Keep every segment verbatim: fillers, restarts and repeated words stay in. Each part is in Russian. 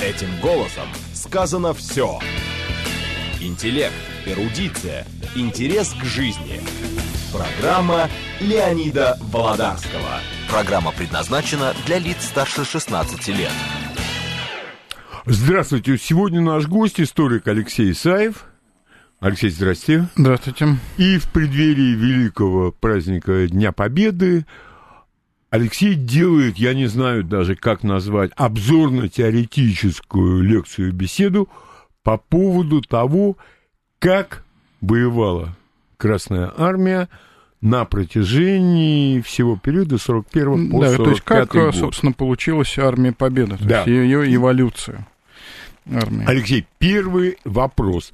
Этим голосом сказано все. Интеллект, эрудиция, интерес к жизни. Программа Леонида Володарского. Программа предназначена для лиц старше шестнадцати лет. Здравствуйте. Сегодня наш гость, историк Алексей Исаев. Алексей, здрасте. Здравствуйте. И в преддверии великого праздника Дня Победы Алексей делает, я не знаю даже, как назвать, обзорно-теоретическую лекцию-беседу по поводу того, как воевала Красная Армия на протяжении всего периода сорок первого по да, сорок пятый то есть как, год. собственно, получилась Армия Победы, то да. есть ее эволюция. Армии. Алексей, первый вопрос.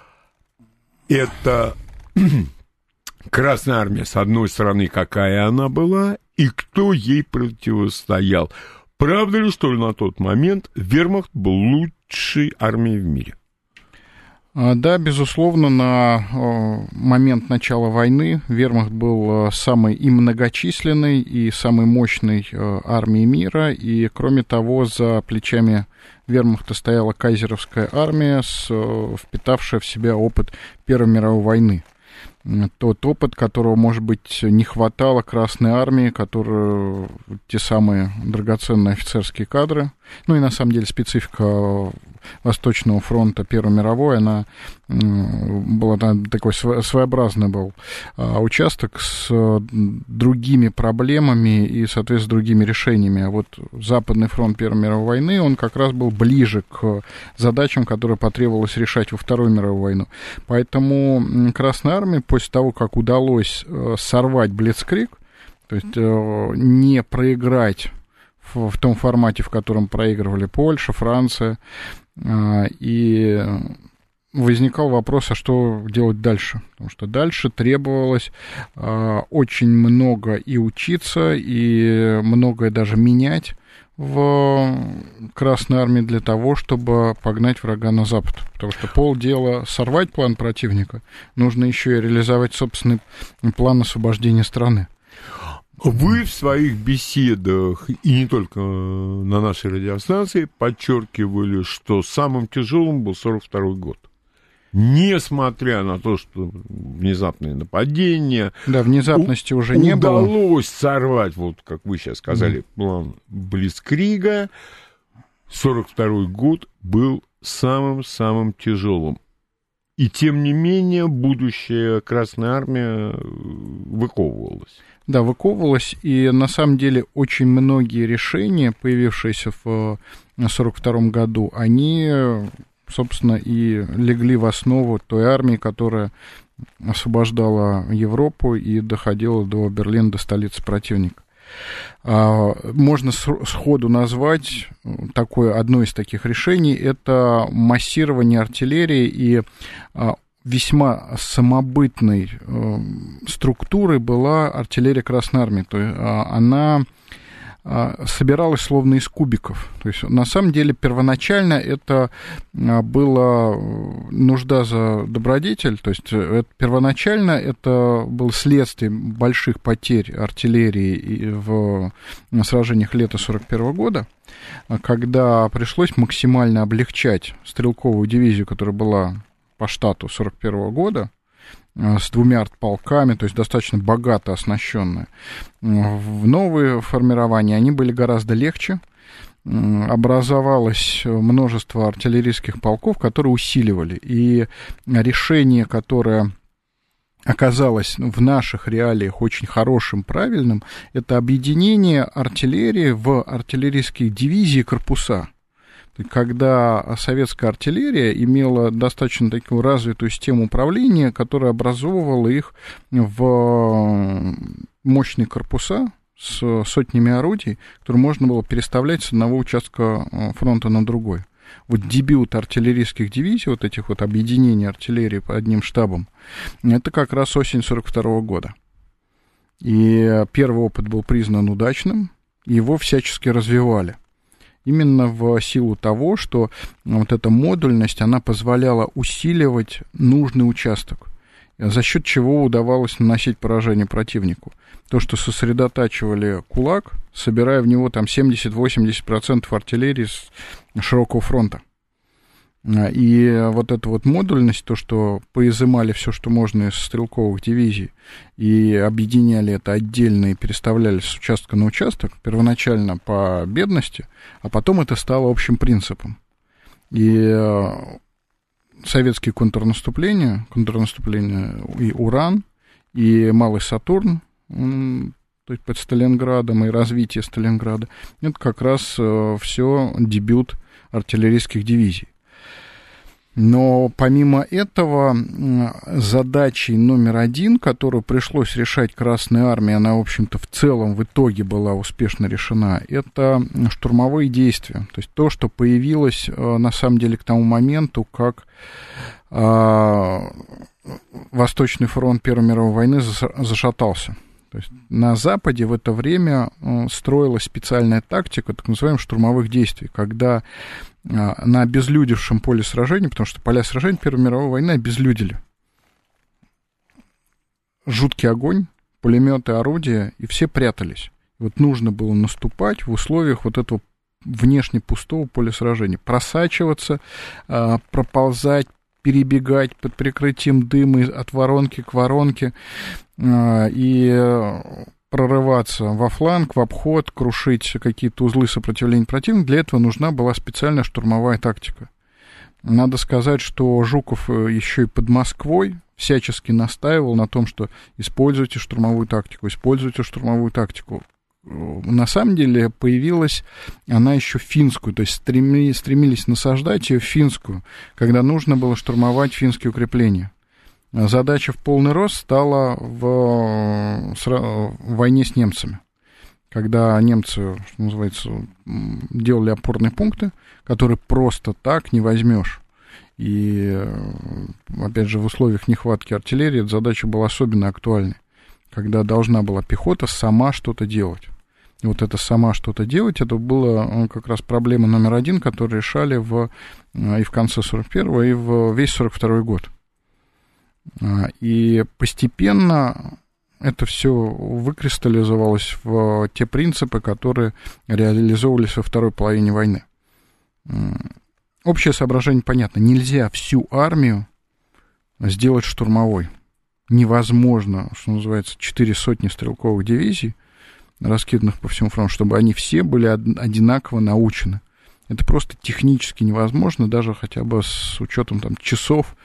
Это Красная Армия, с одной стороны, какая она была, и кто ей противостоял. Правда ли, что на тот момент Вермахт был лучшей армией в мире? Да, безусловно, на момент начала войны Вермахт был самой и многочисленной, и самой мощной армией мира, и, кроме того, за плечами Вермахта стояла кайзеровская армия, впитавшая в себя опыт Первой мировой войны. Тот опыт, которого, может быть, не хватало Красной армии, которые те самые драгоценные офицерские кадры, ну и на самом деле специфика Восточного фронта Первой мировой, она была такой своеобразный был участок с другими проблемами и, соответственно, с другими решениями. А вот Западный фронт Первой мировой войны, он как раз был ближе к задачам, которые потребовалось решать во Вторую мировую войну. Поэтому Красная армия, после того, как удалось сорвать Блицкриг, то есть не проиграть в, в том формате, в котором проигрывали Польша, Франция, и возникал вопрос, а что делать дальше? Потому что дальше требовалось очень много и учиться, и многое даже менять в Красной армии для того, чтобы погнать врага на запад. Потому что полдела сорвать план противника, нужно еще и реализовать собственный план освобождения страны. Вы в своих беседах, и не только на нашей радиостанции, подчеркивали, что самым тяжелым был сорок второй год. Несмотря на то, что внезапные нападения... Да, внезапности у- уже не было. Удалось сорвать, вот как вы сейчас сказали, mm. план Блицкрига. сорок второй год был самым-самым тяжелым. И тем не менее будущая Красная армия выковывалась. Да, выковывалась, и на самом деле очень многие решения, появившиеся в сорок втором году, они, собственно, и легли в основу той армии, которая освобождала Европу и доходила до Берлина, до столицы противника. Можно сходу назвать такое, одно из таких решений, это массирование артиллерии, и весьма самобытной э, структурой была артиллерия Красной армии. То есть э, она э, собиралась словно из кубиков. То есть на самом деле первоначально это э, была нужда за добродетель. То есть э, первоначально это было следствие больших потерь артиллерии в сражениях лета сорок первого года, когда пришлось максимально облегчать стрелковую дивизию, которая была по штату сорок первого года, с двумя артполками, то есть достаточно богато оснащенные. В новые формирования они были гораздо легче. Образовалось множество артиллерийских полков, которые усиливали. И решение, которое оказалось в наших реалиях очень хорошим, правильным, это объединение артиллерии в артиллерийские дивизии и корпуса. Когда советская артиллерия имела достаточно такую развитую систему управления, которая образовывала их в мощные корпуса с сотнями орудий, которые можно было переставлять с одного участка фронта на другой. Вот дебют артиллерийских дивизий, вот этих вот объединений артиллерии под одним штабом, это как раз осень сорок второго года. И первый опыт был признан удачным, его всячески развивали. Именно в силу того, что вот эта модульность, она позволяла усиливать нужный участок. за счет чего удавалось наносить поражение противнику. То, что сосредотачивали кулак, собирая в него там семьдесят-восемьдесят процентов артиллерии с широкого фронта. И вот эта вот модульность, то, что поизымали все, что можно из стрелковых дивизий, и объединяли это отдельно и переставляли с участка на участок, первоначально по бедности, а потом это стало общим принципом. И советские контрнаступления, контрнаступления и Уран, и Малый Сатурн, то есть под Сталинградом, и развитие Сталинграда, это как раз все дебют артиллерийских дивизий. Но помимо этого, задачей номер один, которую пришлось решать Красной Армии, она, в общем-то, в целом в итоге была успешно решена, это штурмовые действия. То есть то, что появилось, на самом деле, к тому моменту, как а, Восточный фронт Первой мировой войны зашатался. То есть на Западе в это время строилась специальная тактика так называемых штурмовых действий, когда на обезлюдевшем поле сражений, потому что поля сражений Первой мировой войны обезлюдили. Жуткий огонь, пулеметы, орудия, и все прятались. Вот нужно было наступать в условиях вот этого внешне пустого поля сражений, просачиваться, проползать, перебегать под прикрытием дыма от воронки к воронке и прорываться во фланг, в обход, крушить какие-то узлы сопротивления противника. Для этого нужна была специальная штурмовая тактика. Надо сказать, что Жуков еще и под Москвой всячески настаивал на том, что используйте штурмовую тактику, используйте штурмовую тактику. На самом деле появилась она еще финскую, то есть стреми, стремились насаждать ее финскую, когда нужно было штурмовать финские укрепления. Задача в полный рост стала в, в войне с немцами, когда немцы, что называется, делали опорные пункты, которые просто так не возьмешь. И, опять же, в условиях нехватки артиллерии эта задача была особенно актуальной, когда должна была пехота сама что-то делать. И вот это сама что-то делать, это была как раз проблема номер один, которую решали в, и в конце сорок первого, и в весь сорок второй год. И постепенно это все выкристаллизовалось в те принципы, которые реализовывались во второй половине войны. Общее соображение понятно. Нельзя всю армию сделать штурмовой. Невозможно, что называется, четыре сотни стрелковых дивизий, раскиданных по всему фронту, чтобы они все были одинаково научены. Это просто технически невозможно, даже хотя бы с учетом там, часов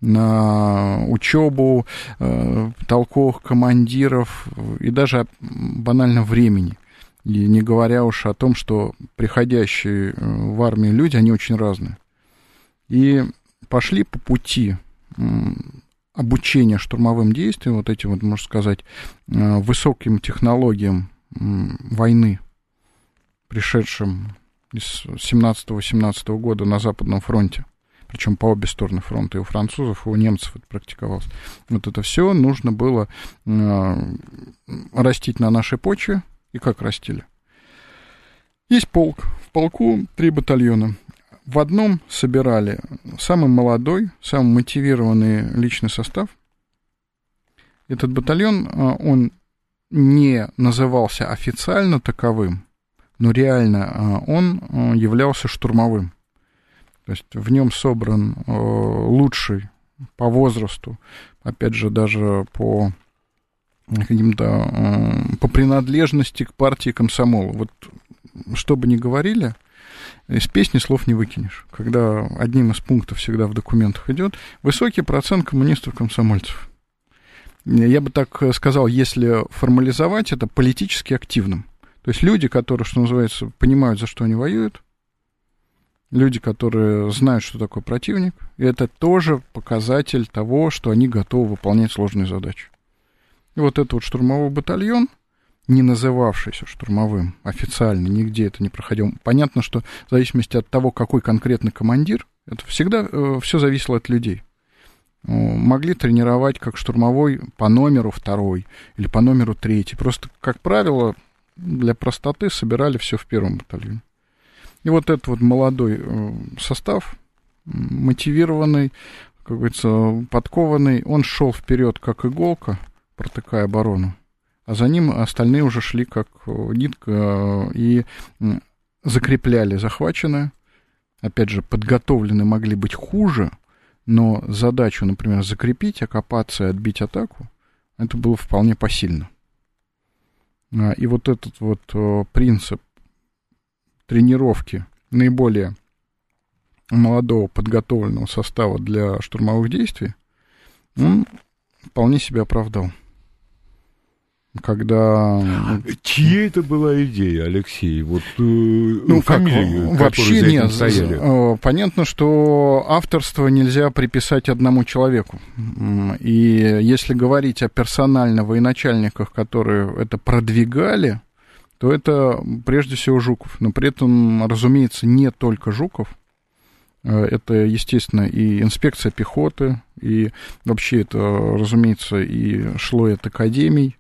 на учебу, э, толковых командиров и даже банально времени. И не говоря уж о том, что приходящие в армию люди, они очень разные. И пошли по пути обучения штурмовым действиям, вот этим, вот, можно сказать, высоким технологиям войны, пришедшим из семнадцатого-восемнадцатого года на Западном фронте, причем по обе стороны фронта, и у французов, и у немцев это практиковалось. Вот это все нужно было э, растить на нашей почве, и как растили. Есть полк, в полку три батальона. В одном собирали самый молодой, самый мотивированный личный состав. Этот батальон, он не назывался официально таковым, но реально он являлся штурмовым. То есть в нем собран лучший по возрасту, опять же, даже по каким-то, по принадлежности к партии комсомола. Вот что бы ни говорили, из песни слов не выкинешь. Когда одним из пунктов всегда в документах идет высокий процент коммунистов-комсомольцев. Я бы так сказал, если формализовать это, политически активным. То есть люди, которые, что называется, понимают, за что они воюют, люди, которые знают, что такое противник, и это тоже показатель того, что они готовы выполнять сложные задачи. И вот этот вот штурмовой батальон, не называвшийся штурмовым официально, нигде это не проходил. Понятно, что в зависимости от того, какой конкретный командир, это всегда э, все зависело от людей. Могли тренировать как штурмовой по номеру второй или по номеру третий. Просто, как правило, для простоты собирали все в первом батальоне. И вот этот вот молодой состав, мотивированный, как говорится, подкованный, он шел вперед, как иголка, протыкая оборону, а за ним остальные уже шли как нитка и закрепляли захваченное. Опять же, подготовлены могли быть хуже, но задачу, например, закрепить, окопаться и отбить атаку, это было вполне посильно. И вот этот вот принцип тренировки наиболее молодого подготовленного состава для штурмовых действий, он вполне себя оправдал. Когда... Чья это была идея, Алексей? Вот ну, фамилии, как, вообще за нет. стояли. Понятно, что авторство нельзя приписать одному человеку. И если говорить о персонально военачальниках, которые это продвигали, то это прежде всего Жуков. Но при этом, разумеется, не только Жуков. Это, естественно, и инспекция пехоты, и вообще это, разумеется, и шло от академий.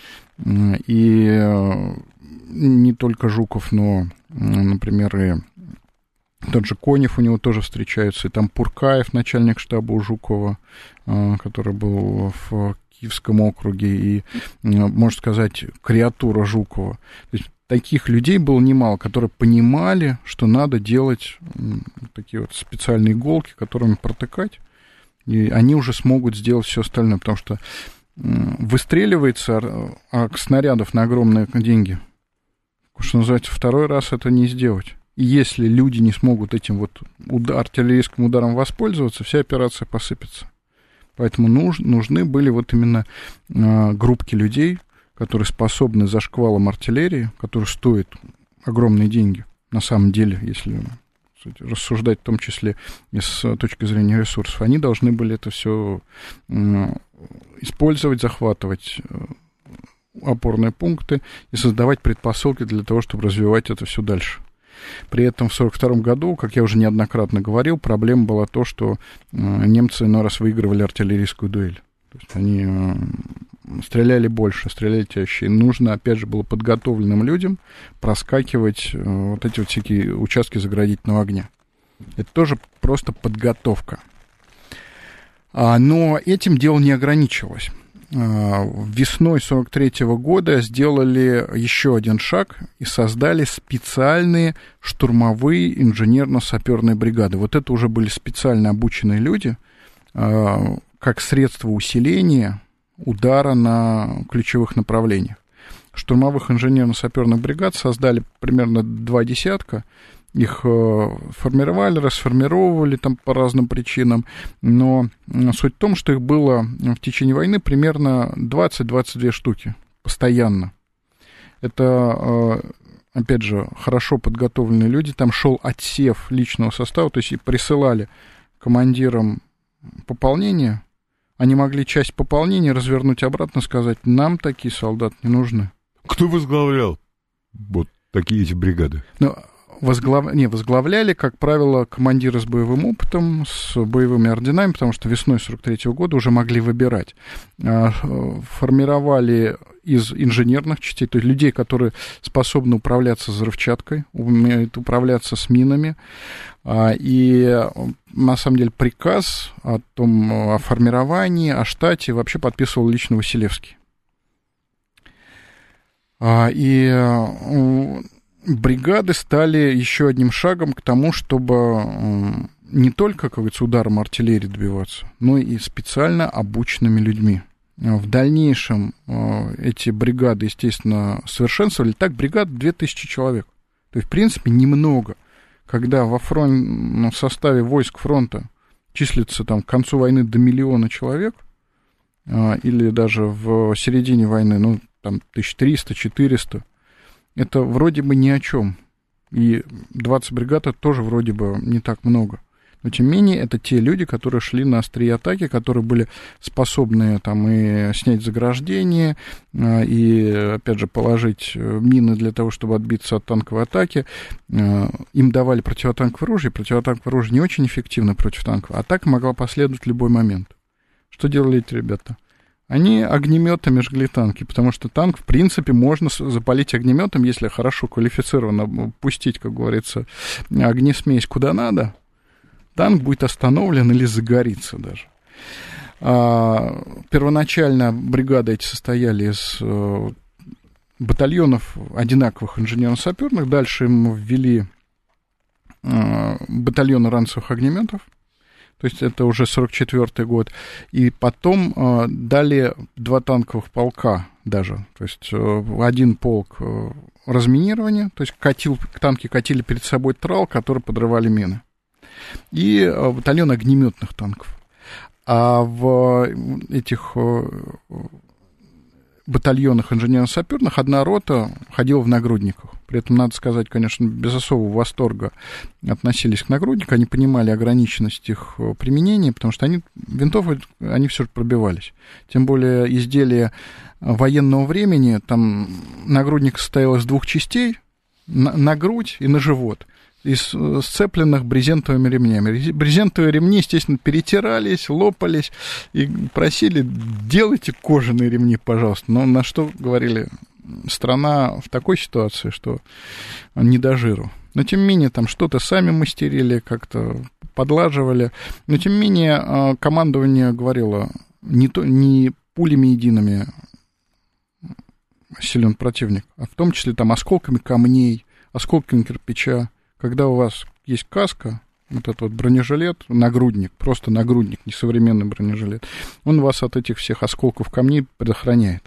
И не только Жуков, но, например, и тот же Конев у него тоже встречаются, и там Пуркаев, начальник штаба у Жукова, который был в Киевском округе, и, можно сказать, креатура Жукова. То есть таких людей было немало, которые понимали, что надо делать такие вот специальные иголки, которыми протыкать, и они уже смогут сделать все остальное, потому что выстреливается снарядов на огромные деньги. Что называется, второй раз это не сделать. И если люди не смогут этим вот удар, артиллерийским ударом воспользоваться, вся операция посыпется. Поэтому нуж, нужны были вот именно э, группки людей, которые способны за шквалом артиллерии, который стоит огромные деньги, на самом деле, если кстати, рассуждать в том числе и с точки зрения ресурсов, они должны были это все э, использовать, захватывать опорные пункты и создавать предпосылки для того, чтобы развивать это все дальше. При этом в сорок втором году, как я уже неоднократно говорил, проблема была то, что немцы иной раз выигрывали артиллерийскую дуэль. То есть они стреляли больше, стреляли чаще. И нужно, опять же, было подготовленным людям проскакивать вот эти вот всякие участки заградительного огня. Это тоже просто подготовка. Но этим дело не ограничилось. Весной сорок третьего года сделали еще один шаг и создали специальные штурмовые инженерно-саперные бригады. Вот это уже были специально обученные люди, как средство усиления удара на ключевых направлениях. Штурмовых инженерно-саперных бригад создали примерно два десятка. Их формировали, расформировали там по разным причинам, но суть в том, что их было в течение войны примерно двадцать-двадцать две штуки постоянно. Это, опять же, хорошо подготовленные люди, там шел отсев личного состава, то есть и присылали командирам пополнение, они могли часть пополнения развернуть обратно, сказать, нам такие солдаты не нужны. Кто возглавлял вот такие эти бригады? Ну, Возглав... Не, возглавляли, как правило, командиры с боевым опытом, с боевыми орденами, потому что весной сорок третьего года уже могли выбирать. Формировали из инженерных частей, то есть людей, которые способны управляться взрывчаткой, умеют управляться с минами. И, на самом деле, приказ о том, о формировании, о штате вообще подписывал лично Василевский. И бригады стали еще одним шагом к тому, чтобы не только, как говорится, ударом артиллерии добиваться, но и специально обученными людьми. В дальнейшем эти бригады, естественно, совершенствовали. Так, бригад две тысячи человек. То есть, в принципе, немного. Когда во фронт, в составе войск фронта числится там, к концу войны до миллиона человек, или даже в середине войны, ну, там, тысяча триста-четыреста, это вроде бы ни о чем. И двадцать бригад это тоже вроде бы не так много. Но, тем не менее, это те люди, которые шли на острие атаки, которые были способны там и снять заграждение, и, опять же, положить мины для того, чтобы отбиться от танковой атаки. Им давали противотанковое оружие, противотанковое оружие не очень эффективно против танков. Атака могла последовать в любой момент. Что делали эти ребята? Они огнеметами жгли танки, потому что танк, в принципе, можно запалить огнеметом, если хорошо квалифицированно пустить, как говорится, огнесмесь куда надо, танк будет остановлен или загорится даже. А, первоначально бригады эти состояли из а, батальонов одинаковых инженерно-саперных, дальше им ввели а, батальоны ранцевых огнеметов, то есть это уже сорок четвёртый год, и потом а, дали два танковых полка даже, то есть а, один полк а, разминирования, то есть катил, танки катили перед собой трал, которые подрывали мины, и а, батальон огнеметных танков. А в этих батальонах инженерно-саперных одна рота ходила в нагрудниках. При этом, надо сказать, конечно, без особого восторга относились к нагруднику. Они понимали ограниченность их применения, потому что они, винтовки, они все же пробивались. Тем более изделия военного времени, там нагрудник состоял из двух частей, на, на грудь и на живот, из сцепленных брезентовыми ремнями. Брезентовые ремни, естественно, перетирались, лопались и просили: делайте кожаные ремни, пожалуйста. Но на что говорили: страна в такой ситуации, что не до жиру. Но, тем не менее, там что-то сами мастерили, как-то подлаживали. Но, тем не менее, командование говорило: не, то, не пулями едиными силен противник, а в том числе там осколками камней, осколками кирпича. Когда у вас есть каска, вот этот вот бронежилет, нагрудник, просто нагрудник, не современный бронежилет, он вас от этих всех осколков камней предохраняет.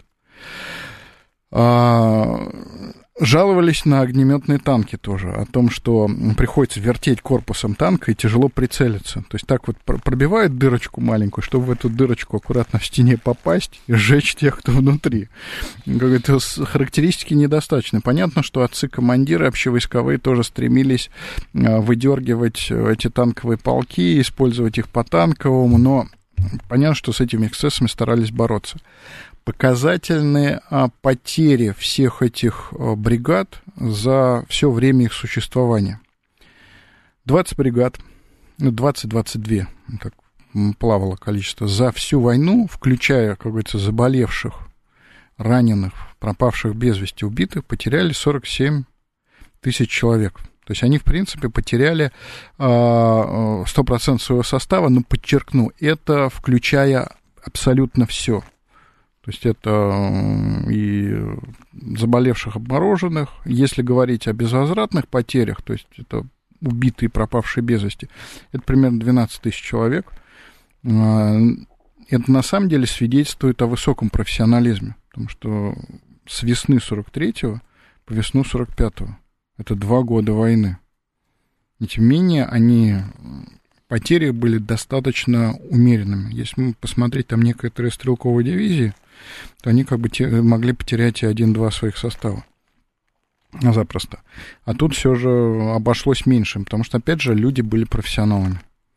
А, жаловались на огнеметные танки тоже, о том, что приходится вертеть корпусом танка и тяжело прицелиться. То есть так вот пробивает дырочку маленькую, чтобы в эту дырочку аккуратно в стене попасть и сжечь тех, кто внутри. Как-то характеристики недостаточны. Понятно, что отцы-командиры общевойсковые тоже стремились выдергивать эти танковые полки, использовать их по-танковому, но понятно, что с этими эксцессами старались бороться. Показательные а, потери всех этих а, бригад за все время их существования. двадцать бригад, ну, двадцать-двадцать две, как плавало количество, за всю войну, включая, как говорится, заболевших, раненых, пропавших без вести, убитых, потеряли сорок семь тысяч человек. То есть они, в принципе, потеряли а, сто процентов своего состава, но, подчеркну, это включая абсолютно все. То есть это и заболевших, обмороженных. Если говорить о безвозвратных потерях, то есть это убитые, пропавшие без вести, это примерно двенадцать тысяч человек. Это на самом деле свидетельствует о высоком профессионализме, потому что с весны сорок третьего по весну сорок пятого это два года войны. И тем не менее они... потери были достаточно умеренными. Если мы посмотреть там некоторые стрелковые дивизии, то они как бы те, могли потерять и один-два своих состава. Запросто. А тут все же обошлось меньшим, потому что, опять же, люди были профессионалами.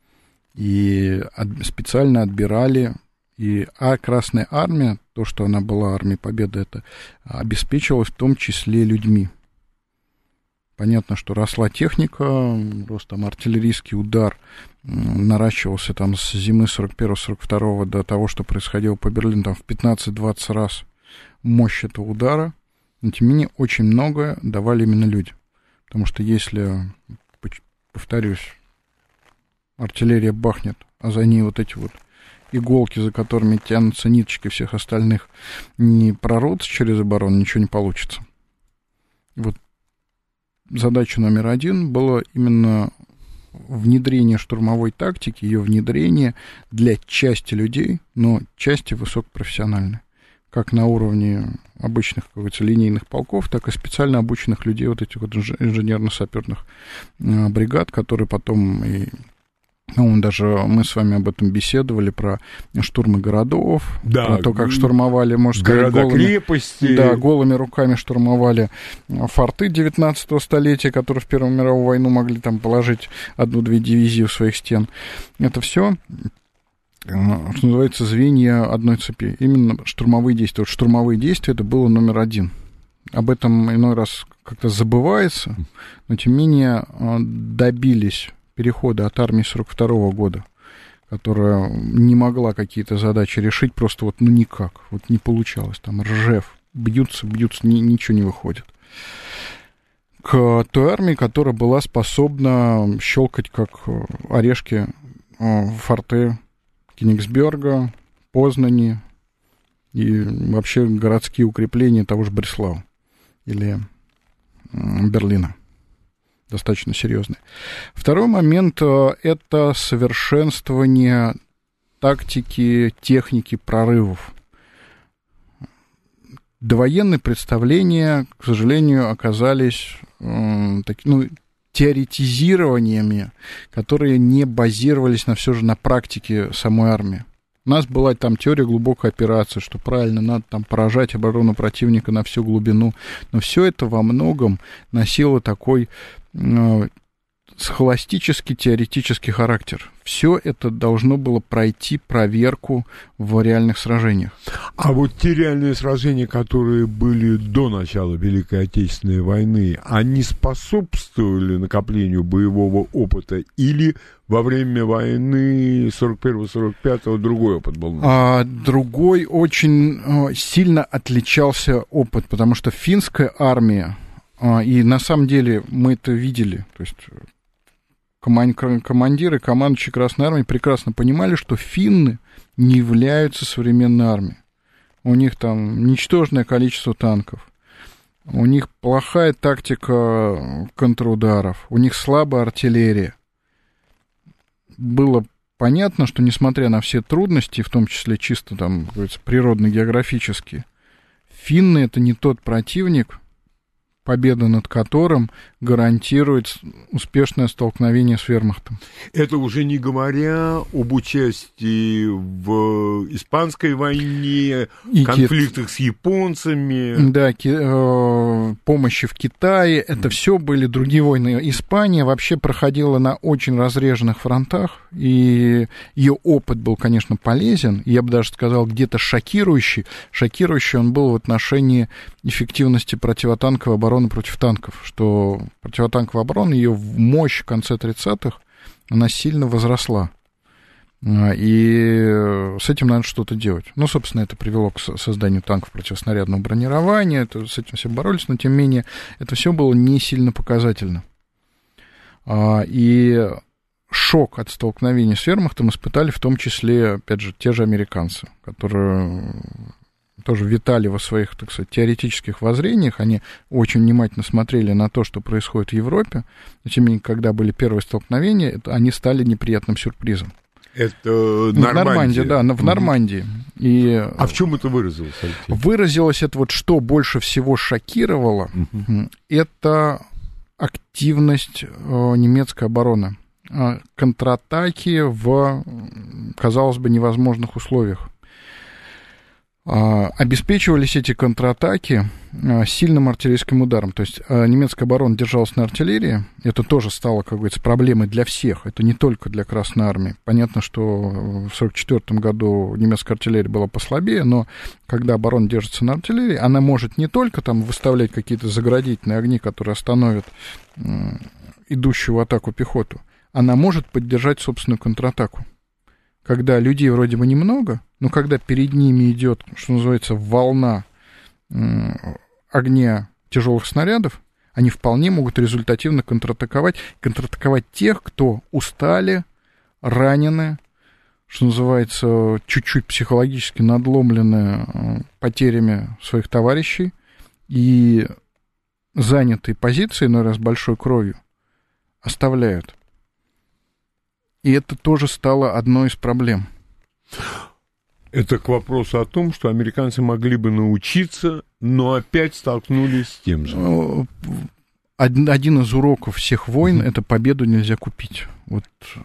И от, специально отбирали. И а Красная Армия, то, что она была Армией Победы, это обеспечивалось в том числе людьми. Понятно, что росла техника, рос там артиллерийский удар, наращивался там с зимы сорок первого сорок второго до того, что происходило по Берлину, там в пятнадцать-двадцать раз мощь этого удара. Но, тем не менее, очень многое давали именно люди. Потому что если, повторюсь, артиллерия бахнет, а за ней вот эти вот иголки, за которыми тянутся ниточки всех остальных, не прорвутся через оборону, ничего не получится. Вот. Задача номер один была именно внедрение штурмовой тактики, ее внедрение для части людей, но части высокопрофессиональной. Как на уровне обычных, как говорится, линейных полков, так и специально обученных людей, вот этих вот инженерно-саперных бригад, которые потом и... Ну, даже мы с вами об этом беседовали, про штурмы городов, да, про то, как штурмовали, можно сказать, города-крепости. Да, голыми руками штурмовали форты девятнадцатого столетия, которые в Первую мировую войну могли там положить одну-две дивизии у своих стен. Это все, что называется, звенья одной цепи. Именно штурмовые действия. Вот штурмовые действия — это было номер один. Об этом иной раз как-то забывается, но, тем не менее, добились перехода от армии сорок второго года, которая не могла какие-то задачи решить, просто вот ну никак, вот не получалось, там Ржев, бьются, бьются, ни, ничего не выходит. к той армии, которая была способна щелкать как орешки форты Кенигсберга, Познани и вообще городские укрепления того же Бреслау или Берлина. Достаточно серьезные. Второй момент — это совершенствование тактики, техники прорывов. Довоенные представления, к сожалению, оказались э, так, ну, теоретизированиями, которые не базировались на все же на практике самой армии. У нас была там теория глубокой операции, что правильно, надо там поражать оборону противника на всю глубину. Но все это во многом носило такой э, схоластический, теоретический характер. Все это должно было пройти проверку в реальных сражениях. А вот те реальные сражения, которые были до начала Великой Отечественной войны, они способствовали накоплению боевого опыта или во время войны сорок первого сорок пятого другой опыт был? А, другой очень сильно отличался опыт, потому что финская армия, и на самом деле мы это видели, то есть командиры, командующие Красной Армии прекрасно понимали, что финны не являются современной армией. У них там ничтожное количество танков, у них плохая тактика контрударов, у них слабая артиллерия. Было понятно, что несмотря на все трудности, в том числе чисто там, природно-географические, финны — это не тот противник, победа над которым гарантирует успешное столкновение с вермахтом. Это уже не говоря об участии в Испанской войне, и конфликтах ки... с японцами. Да, ки... э, помощи в Китае. Mm. Это все были другие войны. Испания вообще проходила на очень разреженных фронтах, и ее опыт был, конечно, полезен. Я бы даже сказал, где-то шокирующий. Шокирующий он был в отношении эффективности противотанковой обороны против танков, что противотанковая оборона, ее мощь в конце тридцатых, она сильно возросла. И с этим надо что-то делать. Ну, собственно, это привело к созданию танков противоснарядного бронирования, это, с этим все боролись, но, тем не менее, это все было не сильно показательно. И шок от столкновения с вермахтом испытали в том числе, опять же, те же американцы, которые тоже витали во своих, так сказать, теоретических воззрениях, они очень внимательно смотрели на то, что происходит в Европе, но тем не менее, когда были первые столкновения, это, они стали неприятным сюрпризом. Это Нормандия. В Нормандии, да, в Нормандии. И а в чем это выразилось, Алексей? Выразилось это вот, что больше всего шокировало, uh-huh. это активность немецкой обороны, контратаки в, казалось бы, невозможных условиях. Обеспечивались эти контратаки сильным артиллерийским ударом. То есть немецкая оборона держалась на артиллерии. Это тоже стало, как говорится, проблемой для всех. Это не только для Красной Армии. Понятно, что в сорок четвёртом году немецкая артиллерия была послабее, но когда оборона держится на артиллерии, она может не только там выставлять какие-то заградительные огни, которые остановят идущую в атаку пехоту, она может поддержать собственную контратаку. Когда людей вроде бы немного, но когда перед ними идет, что называется, волна э, огня тяжелых снарядов, они вполне могут результативно контратаковать, контратаковать тех, кто устали, ранены, что называется, чуть-чуть психологически надломлены э, потерями своих товарищей и занятые позиции, иной раз большой кровью, оставляют. И это тоже стало одной из проблем. Это к вопросу о том, что американцы могли бы научиться, но опять столкнулись с тем же. Один из уроков всех войн — это победу нельзя купить. Вот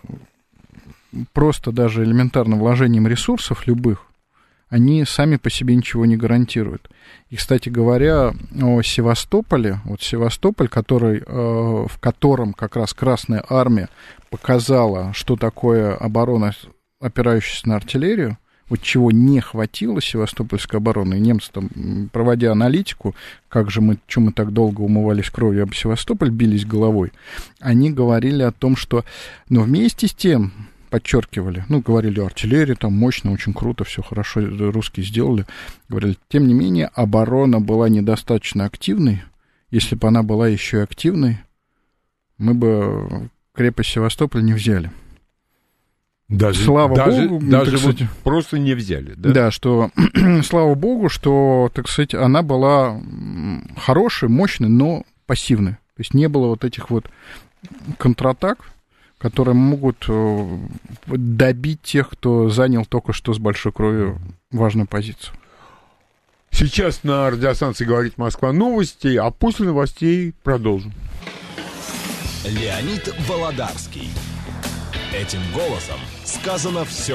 просто даже элементарно вложением ресурсов любых, они сами по себе ничего не гарантируют. И, кстати говоря, о Севастополе, вот Севастополь, который, в котором как раз Красная Армия показала, что такое оборона, опирающаяся на артиллерию, вот чего не хватило Севастопольской обороны. И немцы там, проводя аналитику, как же мы, чем мы так долго умывались кровью об Севастополь, бились головой, они говорили о том, что, но вместе с тем, подчеркивали, ну, говорили, артиллерия там мощно, очень круто, все хорошо русские сделали, говорили, тем не менее, оборона была недостаточно активной, если бы она была еще и активной, мы бы крепость Севастополь не взяли. Даже, слава даже, богу, даже так сказать, вот просто не взяли, да? Да, что, слава богу, что, так сказать, она была хорошей, мощной, но пассивной. То есть не было вот этих вот контратак, которые могут добить тех, кто занял только что с большой кровью важную позицию. Сейчас на радиостанции «Говорит Москва» новости, а после новостей продолжим. Леонид Володарский. Этим голосом сказано все.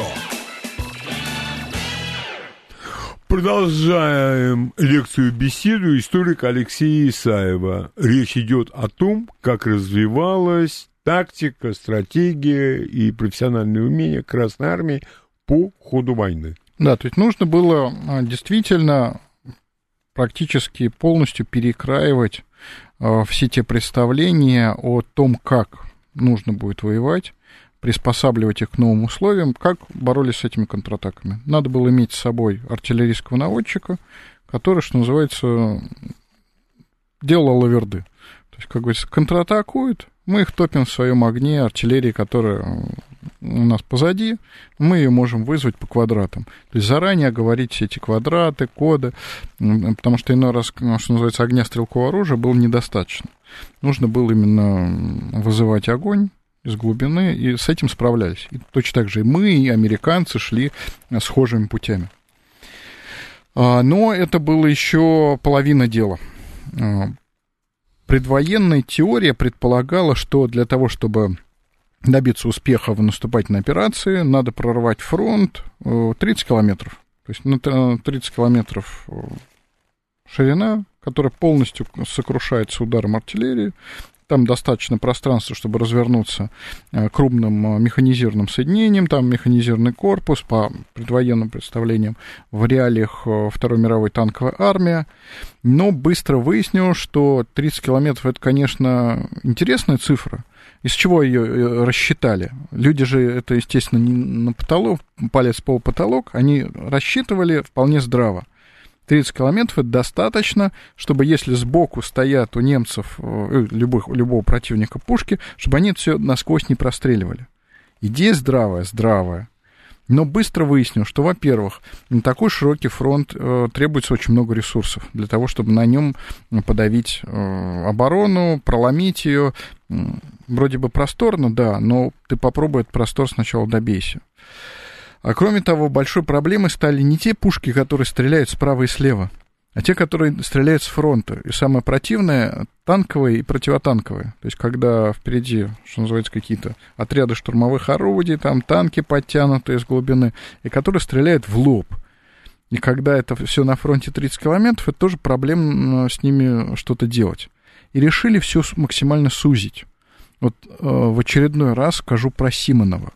Продолжаем лекцию-беседу историка Алексея Исаева. Речь идет о том, как развивалась тактика, стратегия и профессиональные умения Красной Армии по ходу войны. Да, то есть нужно было действительно практически полностью перекраивать все те представления о том, как нужно будет воевать, приспосабливать их к новым условиям, как боролись с этими контратаками. Надо было иметь с собой артиллерийского наводчика, который, что называется, делал лаверды. То есть, как говорится, контратакуют, мы их топим в своем огне артиллерии, которая у нас позади, мы ее можем вызвать по квадратам. То есть заранее говорить все эти квадраты, коды, потому что иной раз, что называется, огня стрелкового оружия было недостаточно. Нужно было именно вызывать огонь из глубины, и с этим справлялись. И точно так же и мы, и американцы шли схожими путями. Но это было еще половина дела. Предвоенная теория предполагала, что для того, чтобы добиться успеха в наступательной операции, надо прорвать фронт тридцать километров. То есть на тридцать километров ширина, которая полностью сокрушается ударом артиллерии. Там достаточно пространства, чтобы развернуться крупным механизированным соединением, там механизированный корпус, по предвоенным представлениям, в реалиях Второй мировой танковой армии. Но быстро выяснилось, что тридцать километров — это, конечно, интересная цифра. Из чего ее рассчитали? Люди же это, естественно, не на потолок, палец в пол потолок, они рассчитывали вполне здраво. тридцать километров — это достаточно, чтобы, если сбоку стоят у немцев, любых, любого противника пушки, чтобы они это все насквозь не простреливали. Идея здравая, здравая. Но быстро выяснилось, что, во-первых, на такой широкий фронт э, требуется очень много ресурсов для того, чтобы на нем подавить э, оборону, проломить ее. Вроде бы просторно, да, но ты попробуй этот простор сначала добейся. А кроме того, большой проблемой стали не те пушки, которые стреляют справа и слева, а те, которые стреляют с фронта. И самое противное — танковые и противотанковые. То есть, когда впереди, что называется, какие-то отряды штурмовых орудий, там танки подтянутые с глубины, и которые стреляют в лоб. И когда это все на фронте тридцать километров, это тоже проблема с ними что-то делать. И решили все максимально сузить. Вот э, в очередной раз скажу про Симонова.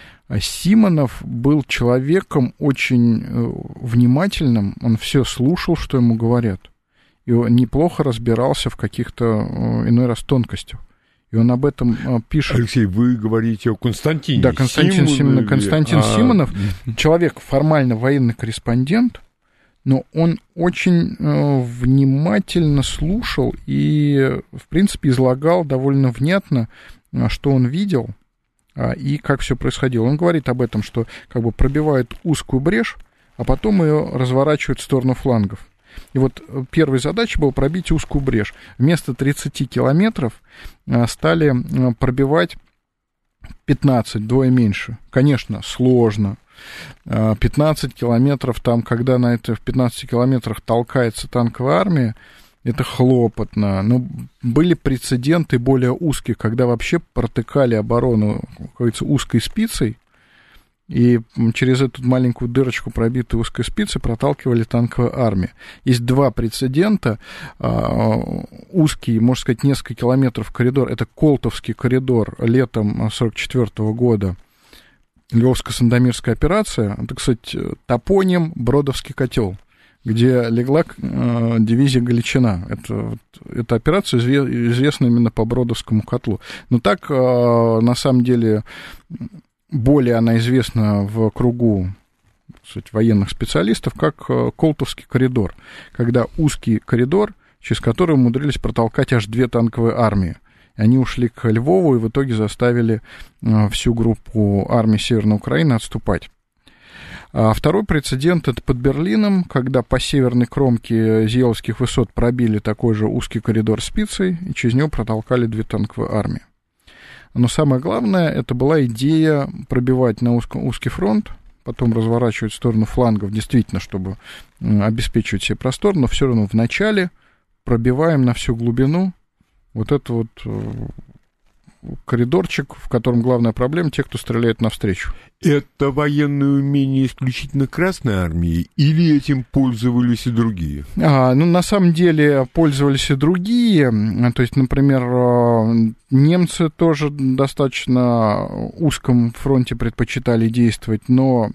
Симонов был человеком очень внимательным, он все слушал, что ему говорят, и он неплохо разбирался в каких-то иной раз тонкостях. И он об этом пишет. Алексей, вы говорите о Константине. Да, Константин Симонове. Симонов. Константин а... Симонов, человек формально военный корреспондент, но он очень э, внимательно слушал и, в принципе, излагал довольно внятно, что он видел и как все происходило. Он говорит об этом, что как бы пробивают узкую брешь, а потом ее разворачивают в сторону флангов. И вот первая задача была пробить узкую брешь. Вместо тридцати километров стали пробивать пятнадцать, вдвое меньше. Конечно, сложно. пятнадцать километров, там, когда на это в пятнадцати километрах толкается танковая армия, это хлопотно. Но были прецеденты более узкие, когда вообще протыкали оборону, как говорится, узкой спицей, и через эту маленькую дырочку, пробитую узкой спицей, проталкивали танковую армию. Есть два прецедента. Узкий, можно сказать, несколько километров коридор. Это Колтовский коридор летом сорок четвёртого года. Львовско-Сандомирская операция. Это, кстати, топоним Бродовский котел, где легла э, дивизия Галичина. Это, вот, эта операция известна именно по Бродовскому котлу. Но так, э, на самом деле, более она известна в кругу, кстати, военных специалистов, как э, Колтовский коридор, когда узкий коридор через которые умудрились протолкать аж две танковые армии. Они ушли к Львову и в итоге заставили всю группу армии Северной Украины отступать. А второй прецедент — это под Берлином, когда по северной кромке Зиеловских высот пробили такой же узкий коридор спицей, и через него протолкали две танковые армии. Но самое главное, это была идея пробивать на узко, узкий фронт, потом разворачивать в сторону флангов, действительно, чтобы обеспечивать себе простор, но все равно вначале пробиваем на всю глубину вот этот вот коридорчик, в котором главная проблема — те, кто стреляет навстречу. Это военное умение исключительно Красной Армии или этим пользовались и другие? А, ну, на самом деле пользовались и другие. То есть, например, немцы тоже достаточно узком фронте предпочитали действовать, но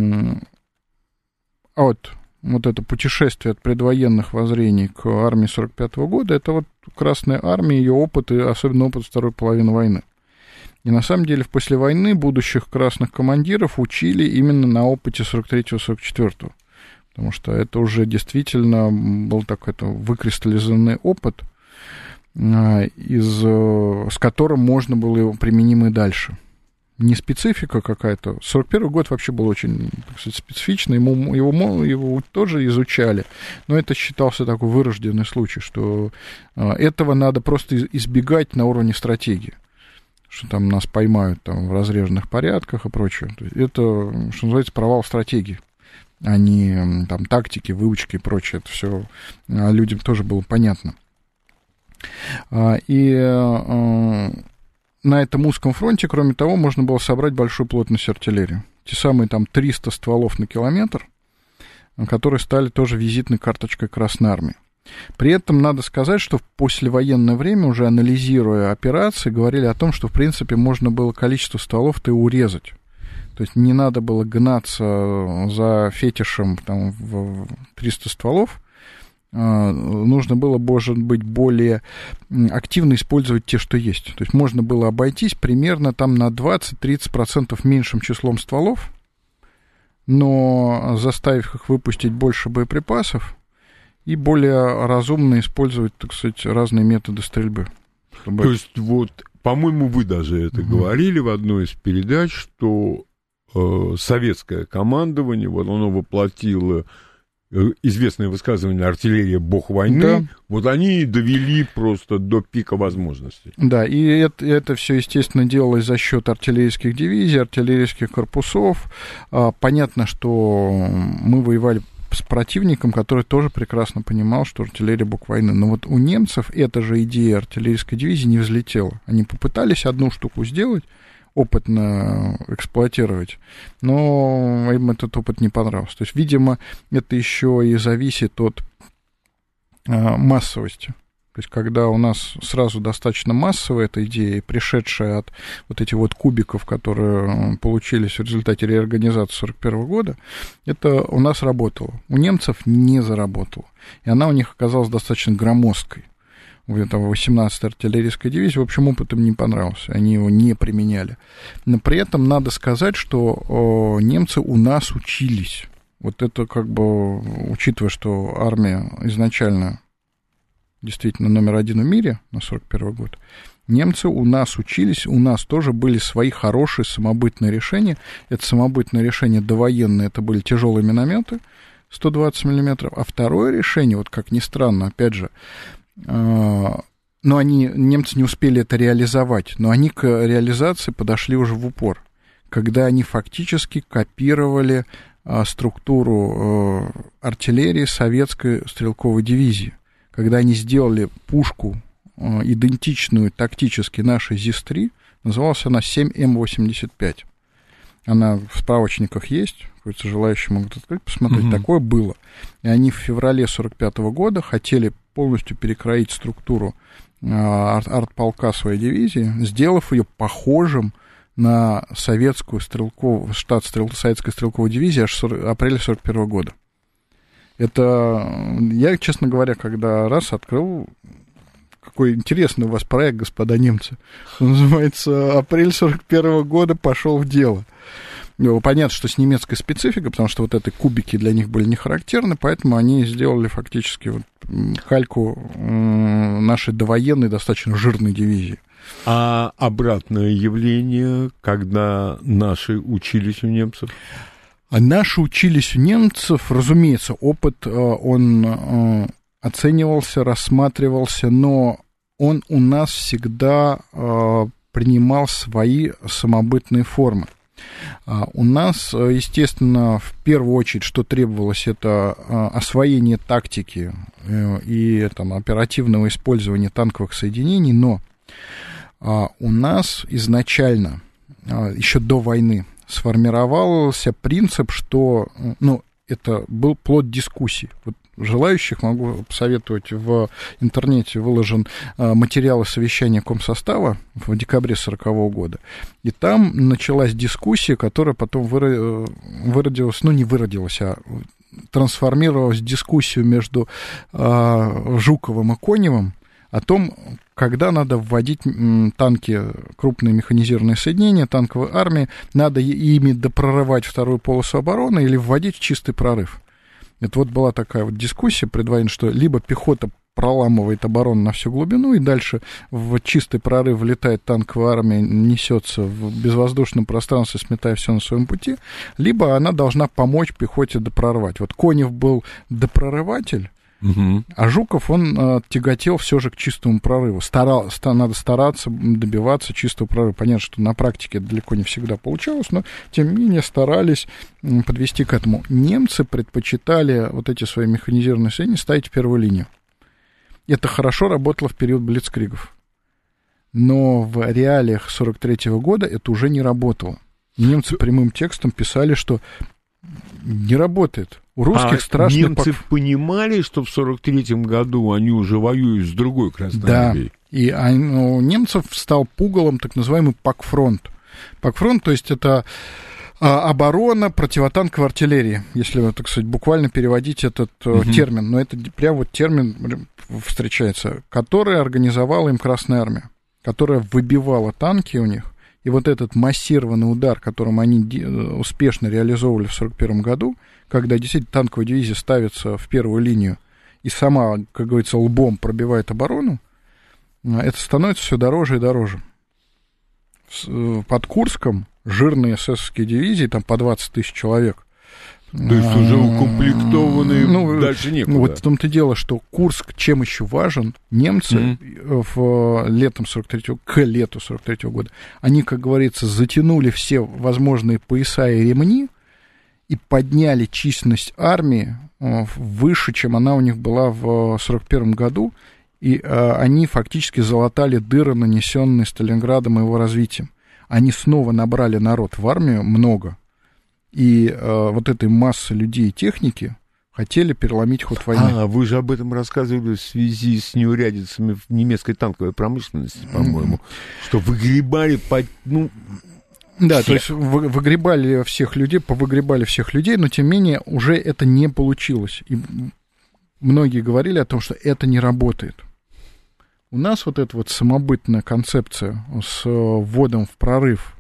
от вот это путешествие от предвоенных воззрений к армии сорок пятого года, это вот Красная Армия, ее опыт, и особенно опыт второй половины войны. И на самом деле в после войны будущих красных командиров учили именно на опыте сорок третьего сорок четвёртого, потому что это уже действительно был такой выкристаллизованный опыт, из, с которым можно было его применим и дальше. Не специфика какая-то. сорок первый год вообще был очень, так сказать, специфичный, ему, его, его тоже изучали, но это считался такой вырожденный случай, что этого надо просто избегать на уровне стратегии, что там нас поймают там, в разреженных порядках и прочее. Это, что называется, провал стратегии, а не там, тактики, выучки и прочее. Это все людям тоже было понятно. И на этом узком фронте, кроме того, можно было собрать большую плотность артиллерии. Те самые там триста стволов на километр, которые стали тоже визитной карточкой Красной Армии. При этом надо сказать, что в послевоенное время, уже анализируя операции, говорили о том, что, в принципе, можно было количество стволов-то и урезать. То есть не надо было гнаться за фетишем там, в триста стволов, нужно было, может быть, более активно использовать те, что есть. То есть можно было обойтись примерно там на двадцать-тридцать процентов меньшим числом стволов, но заставив их выпустить больше боеприпасов и более разумно использовать, так сказать, разные методы стрельбы. Чтобы... То есть вот, по-моему, вы даже это угу. говорили в одной из передач, что э, советское командование, вот оно воплотило известное высказывание «артиллерия — бог войны», да. Вот они и довели просто до пика возможностей. Да, и это, это все, естественно, делалось за счет артиллерийских дивизий, артиллерийских корпусов. Понятно, что мы воевали с противником, который тоже прекрасно понимал, что артиллерия — бог войны. Но вот у немцев эта же идея артиллерийской дивизии не взлетела. Они попытались одну штуку сделать, опытно эксплуатировать, но им этот опыт не понравился. То есть, видимо, это еще и зависит от а, массовости. То есть, когда у нас сразу достаточно массовая эта идея, пришедшая от вот этих вот кубиков, которые получились в результате реорганизации сорок первого года, это у нас работало. У немцев не заработало. И она у них оказалась достаточно громоздкой. Этого восемнадцатой артиллерийской дивизии, в общем, опыт им не понравился, они его не применяли. Но при этом надо сказать, что о, немцы у нас учились. Вот это как бы, учитывая, что армия изначально действительно номер один в мире на сорок первый год, немцы у нас учились, у нас тоже были свои хорошие самобытные решения. Это самобытные решения довоенные, это были тяжелые минометы сто двадцать миллиметров, а второе решение, вот как ни странно, опять же, но они, немцы не успели это реализовать, но они к реализации подошли уже в упор, когда они фактически копировали а, структуру а, артиллерии советской стрелковой дивизии, когда они сделали пушку а, идентичную тактически нашей зис три, называлась она семь эм восемьдесят пять. Она в справочниках есть, желающие могут открыть, посмотреть, угу. Такое было. И они в феврале сорок пятого года хотели полностью перекроить структуру арт- артполка своей дивизии, сделав ее похожим на советскую стрелковую, штат стрел, советской стрелковой дивизии аж апреля сорок первого года. Это, я, честно говоря, когда раз открыл, какой интересный у вас проект, господа немцы, он называется «Апрель сорок первого года пошел в дело». Понятно, что с немецкой спецификой, потому что вот эти кубики для них были не характерны, поэтому они сделали фактически вот кальку нашей довоенной, достаточно жирной дивизии. А обратное явление, когда наши учились у немцев? А наши учились у немцев, разумеется, опыт, он оценивался, рассматривался, но он у нас всегда принимал свои самобытные формы. У нас, естественно, в первую очередь, что требовалось, это освоение тактики и там, оперативного использования танковых соединений, но у нас изначально, еще до войны, сформировался принцип, что, ну, это был плод дискуссий. Вот желающих могу посоветовать, в интернете выложен материалы совещания комсостава в декабре сорокового года. И там началась дискуссия, которая потом выродилась, ну, не выродилась, а трансформировалась в дискуссию между Жуковым и Коневым о том, когда надо вводить танки, крупные механизированные соединения, танковые армии, надо ими допрорывать вторую полосу обороны или вводить в чистый прорыв. Это вот была такая вот дискуссия предвоенная, что либо пехота проламывает оборону на всю глубину, и дальше в чистый прорыв влетает танковая армия, несется в безвоздушном пространстве, сметая все на своем пути, либо она должна помочь пехоте допрорывать. Вот Конев был допрорыватель, угу. А Жуков, он а, тяготел все же к чистому прорыву. Старал, ста, надо стараться добиваться чистого прорыва. Понятно, что на практике далеко не всегда получалось, но, тем не менее, старались подвести к этому. Немцы предпочитали вот эти свои механизированные соединения ставить в первую линию. Это хорошо работало в период блицкригов. Но в реалиях сорок третьего года это уже не работало. Немцы прямым текстом писали, что не работает. У русских а страшный... немцы пок... понимали, что в сорок третьем году они уже воюют с другой Красной да. Армией? Да, и у немцев стал пугалом так называемый пакфронт. Пакфронт, то есть это оборона противотанковой артиллерии, если, так сказать, буквально переводить этот угу. термин. Но это прям вот термин встречается, который организовала им Красная Армия, которая выбивала танки у них. И вот этот массированный удар, которым они успешно реализовывали в сорок первом году, когда действительно танковая дивизия ставится в первую линию и сама, как говорится, лбом пробивает оборону, это становится все дороже и дороже. Под Курском жирные эсэсовские дивизии, там по двадцать тысяч человек. То есть уже укомплектованные, ну, дальше некуда. Ну, вот в том-то дело, что Курск чем еще важен, немцы mm-hmm. в летом сорок третьего, к лету сорок третьего года, они, как говорится, затянули все возможные пояса и ремни и подняли численность армии выше, чем она у них была в сорок первом году, и они фактически залатали дыры, нанесенные Сталинградом и его развитием. Они снова набрали народ в армию, много. И э, вот этой массы людей и техники хотели переломить ход войны. А, вы же об этом рассказывали в связи с неурядицами в немецкой танковой промышленности, по-моему, mm-hmm. что выгребали по... Ну, да, всех. То есть вы, выгребали всех людей, повыгребали всех людей, но тем не менее уже это не получилось. И многие говорили о том, что это не работает. У нас вот эта вот самобытная концепция с вводом в прорыв,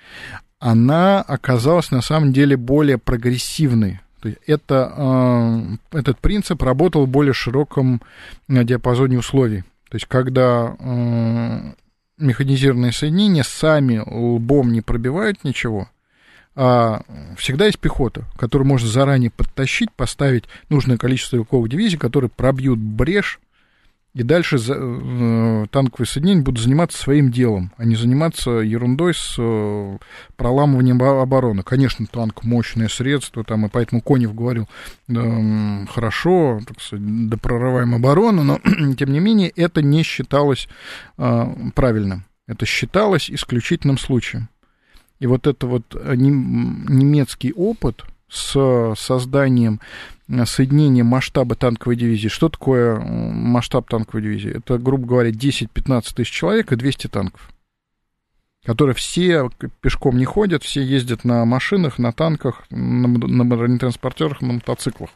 она оказалась на самом деле более прогрессивной. То есть это, э, этот принцип работал в более широком диапазоне условий. То есть когда э, механизированные соединения сами лбом не пробивают ничего, а всегда есть пехота, которую можно заранее подтащить, поставить нужное количество стрелковых дивизий, которые пробьют брешь, и дальше э, танковые соединения будут заниматься своим делом, а не заниматься ерундой с э, проламыванием обороны. Конечно, танк — мощное средство, там, и поэтому Конев говорил, э, хорошо, так сказать, допрорываем оборону, но, тем не менее, это не считалось э, правильным. Это считалось исключительным случаем. И вот это вот немецкий опыт с созданием соединения масштаба танковой дивизии. Что такое масштаб танковой дивизии? Это, грубо говоря, десять-пятнадцать тысяч человек и двести танков, которые все пешком не ходят, все ездят на машинах, на танках, на бронетранспортерах, на мотоциклах.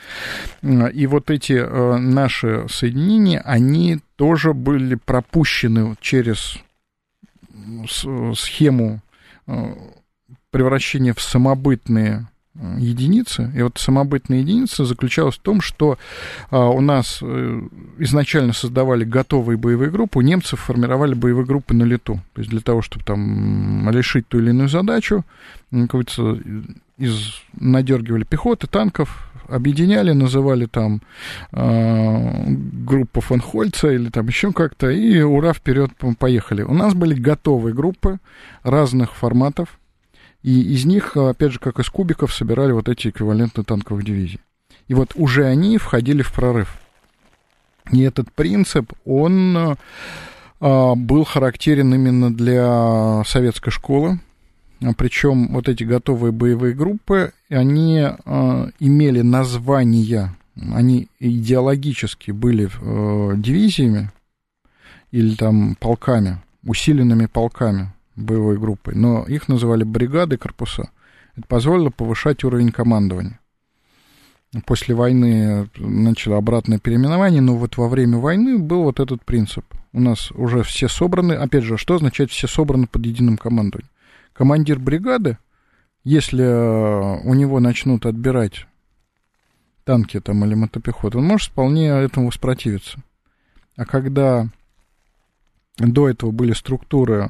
И вот эти наши соединения, они тоже были пропущены через схему превращение в самобытные единицы. И вот самобытная единица заключалась в том, что а, у нас изначально создавали готовые боевые группы, у немцев формировали боевые группы на лету. То есть для того, чтобы там решить ту или иную задачу, какую-то из надергивали пехоты, танков, объединяли, называли там э, группу фон Хольца или там еще как-то, и ура, вперед, поехали. У нас были готовые группы разных форматов, и из них, опять же, как из кубиков, собирали вот эти эквиваленты танковых дивизий. И вот уже они входили в прорыв. И этот принцип, он э, был характерен именно для советской школы. Причем вот эти готовые боевые группы, они э, имели названия, они идеологически были э, дивизиями или там полками, усиленными полками боевой группы, но их называли бригады, корпуса. Это позволило повышать уровень командования. После войны начало обратное переименование, но вот во время войны был вот этот принцип. У нас уже все собраны, опять же, что означает все собраны под единым командованием? Командир бригады, если у него начнут отбирать танки там, или мотопехоту, он может вполне этому воспротивиться. А когда до этого были структуры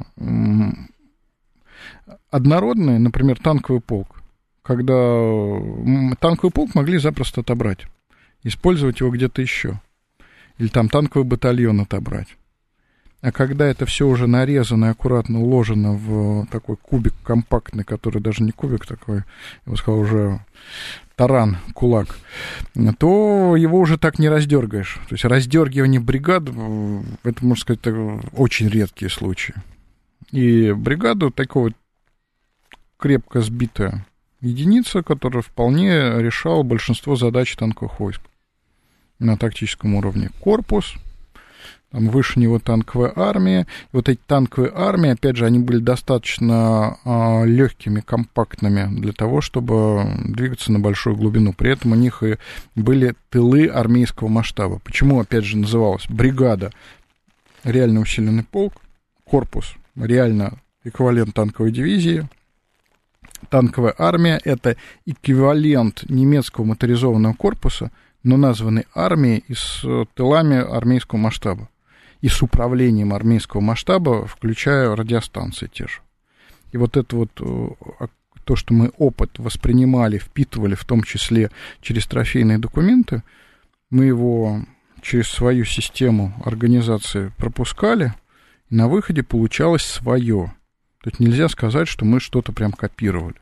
однородные, например, танковый полк, когда танковый полк могли запросто отобрать, использовать его где-то еще, или там танковый батальон отобрать. А когда это все уже нарезано и аккуратно уложено в такой кубик компактный, который даже не кубик такой, я бы сказал, уже таран, кулак, то его уже так не раздергаешь. То есть раздергивание бригад, это, можно сказать, очень редкие случаи. И бригаду такого крепко сбитая единица, которая вполне решала большинство задач танковых войск на тактическом уровне. Корпус, там выше него танковая армия. И вот эти танковые армии, опять же, они были достаточно а, легкими, компактными для того, чтобы двигаться на большую глубину. При этом у них и были тылы армейского масштаба. Почему, опять же, называлась бригада реально усиленный полк, корпус реально эквивалент танковой дивизии, танковая армия — это эквивалент немецкого моторизованного корпуса, но названный армией и с тылами армейского масштаба. И с управлением армейского масштаба, включая радиостанции те же. И вот это вот то, что мы опыт воспринимали, впитывали, в том числе через трофейные документы, мы его через свою систему организации пропускали, и на выходе получалось свое. То есть нельзя сказать, что мы что-то прям копировали.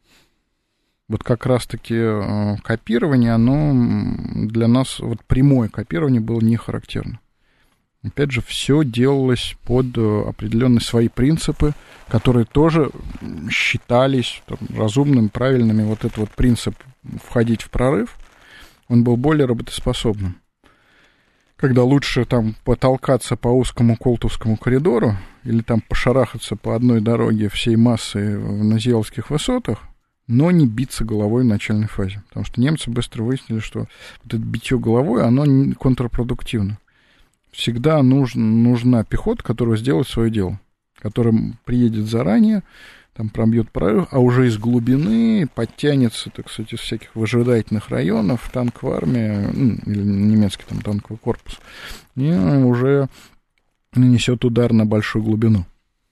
Вот как раз-таки копирование, оно для нас, вот прямое копирование было не характерно. Опять же, все делалось под определенные свои принципы, которые тоже считались там разумными, правильными. Вот этот вот принцип входить в прорыв, он был более работоспособным. Когда лучше там потолкаться по узкому Колтовскому коридору или там пошарахаться по одной дороге всей массой на Зияловских высотах, но не биться головой в начальной фазе. Потому что немцы быстро выяснили, что вот это битье головой, оно контрпродуктивно. Всегда нужна, нужна пехота, которая сделает свое дело, которая приедет заранее, там пробьет прорыв, а уже из глубины подтянется, так сказать, из всяких выжидательных районов танковая армия, ну, или немецкий там танковый корпус, и уже нанесет удар на большую глубину.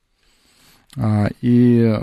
А, и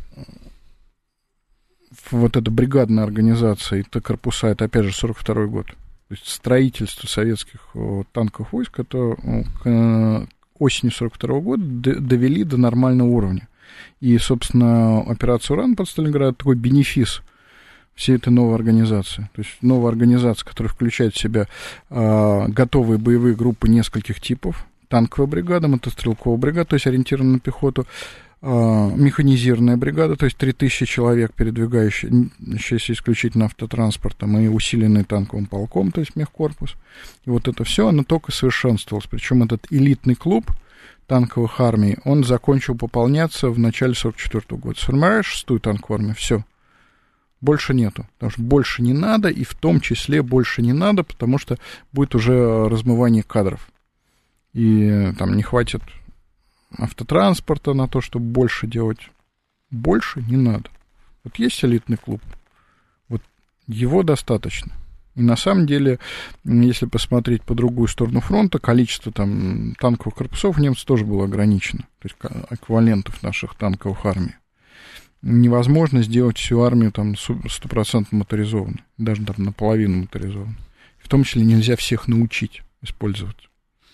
вот эта бригадная организация, это корпуса, это опять же сорок второй год. То есть строительство советских танковых войск, это к осени сорок второго года довели до нормального уровня. И, собственно, операция «Уран» под Сталинградом — такой бенефис всей этой новой организации. То есть новая организация, которая включает в себя э, готовые боевые группы нескольких типов. Танковая бригада, мотострелковая бригада, то есть ориентированная на пехоту, э, механизированная бригада, то есть три тысячи человек, передвигающиеся исключительно автотранспортом, и усиленный танковым полком, то есть мехкорпус. И вот это все, оно только совершенствовалось. Причем этот элитный клуб танковых армий, он закончил пополняться в начале сорок четвёртого года. Сформировали шестую танковую армию, все. Больше нету, потому что больше не надо, и в том числе больше не надо, потому что будет уже размывание кадров. И там не хватит автотранспорта на то, чтобы больше делать. Больше не надо. Вот есть элитный клуб, вот его достаточно. И на самом деле, если посмотреть по другую сторону фронта, количество там танковых корпусов немцев тоже было ограничено, то есть эквивалентов наших танковых армий. Невозможно сделать всю армию там стопроцентно моторизованной, даже там наполовину моторизованной. В том числе нельзя всех научить использовать.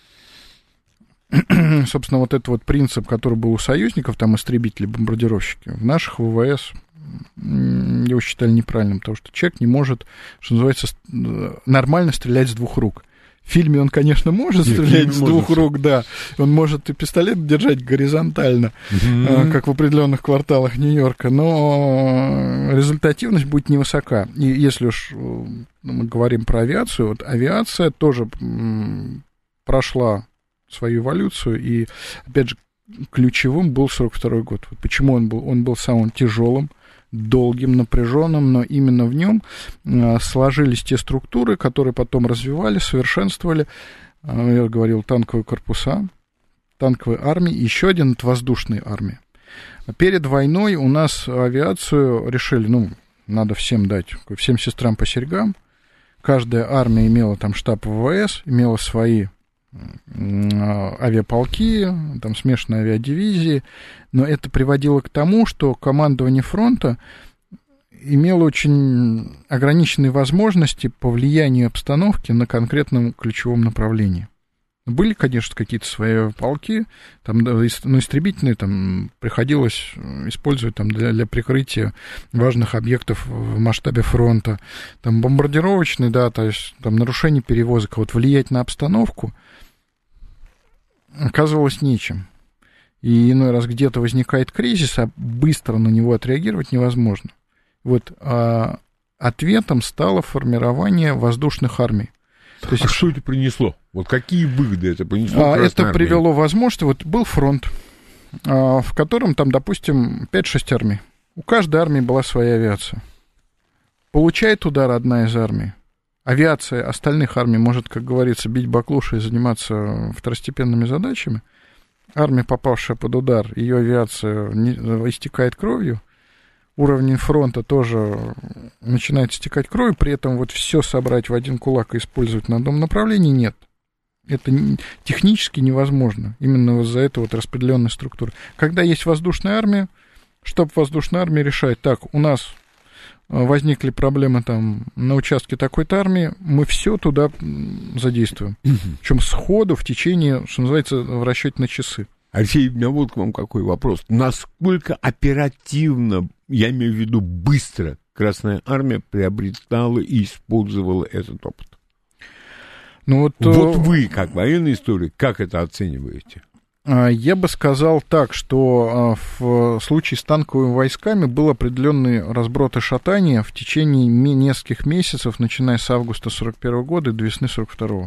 Собственно, вот этот вот принцип, который был у союзников, там истребители, бомбардировщики, в наших ВВС его считали неправильным, потому что человек не может, что называется, нормально стрелять с двух рук. В фильме он, конечно, может Нет, стрелять с двух может. рук, да. Он может и пистолет держать горизонтально, mm-hmm. как в определенных кварталах Нью-Йорка, но результативность будет невысока. И если уж мы говорим про авиацию, вот авиация тоже прошла свою эволюцию, и, опять же, ключевым был сорок второй год. Вот почему он был? Он был самым тяжелым, долгим, напряженным, но именно в нем э, сложились те структуры, которые потом развивали, совершенствовали, э, я говорил, танковые корпуса, танковые армии, и еще один — это воздушные армии. Перед войной у нас авиацию решили, ну, надо всем дать, всем сестрам по серьгам. Каждая армия имела там штаб ВВС, имела свои авиаполки, там смешанные авиадивизии, но это приводило к тому, что командование фронта имело очень ограниченные возможности по влиянию обстановки на конкретном ключевом направлении. Были, конечно, какие-то свои полки, там, ну, истребительные там приходилось использовать там, для, для прикрытия важных объектов в масштабе фронта. Там бомбардировочные, да, то есть там нарушение перевозок. А вот влиять на обстановку оказывалось нечем. И иной раз где-то возникает кризис, а быстро на него отреагировать невозможно. Вот а, ответом стало формирование воздушных армий. То есть, а что это принесло? Вот какие выгоды это принесло? А, это армии? Привело возможность, вот был фронт, а, в котором там, допустим, пять-шесть армий. У каждой армии была своя авиация. Получает удар одна из армий. Авиация остальных армий может, как говорится, бить баклуши и заниматься второстепенными задачами. Армия, попавшая под удар, ее авиация не, истекает кровью. Уровень фронта тоже начинает истекать кровью, при этом вот все собрать в один кулак и использовать на одном направлении нет. Это не, технически невозможно. Именно из-за этого вот распределенной структуры. Когда есть воздушная армия, штаб воздушной армии решает: так, у нас возникли проблемы там на участке такой-то армии, мы все туда задействуем. Причем сходу в течение, что называется, в расчете на часы. Алексей, у меня вот к вам какой вопрос. Насколько оперативно, я имею в виду быстро, Красная Армия приобретала и использовала этот опыт? Ну вот, вот вы, как военный историк, как это оцениваете? Я бы сказал так, что в случае с танковыми войсками был определенный разброд и шатание в течение нескольких месяцев, начиная с августа сорок первого года и до весны сорок второго.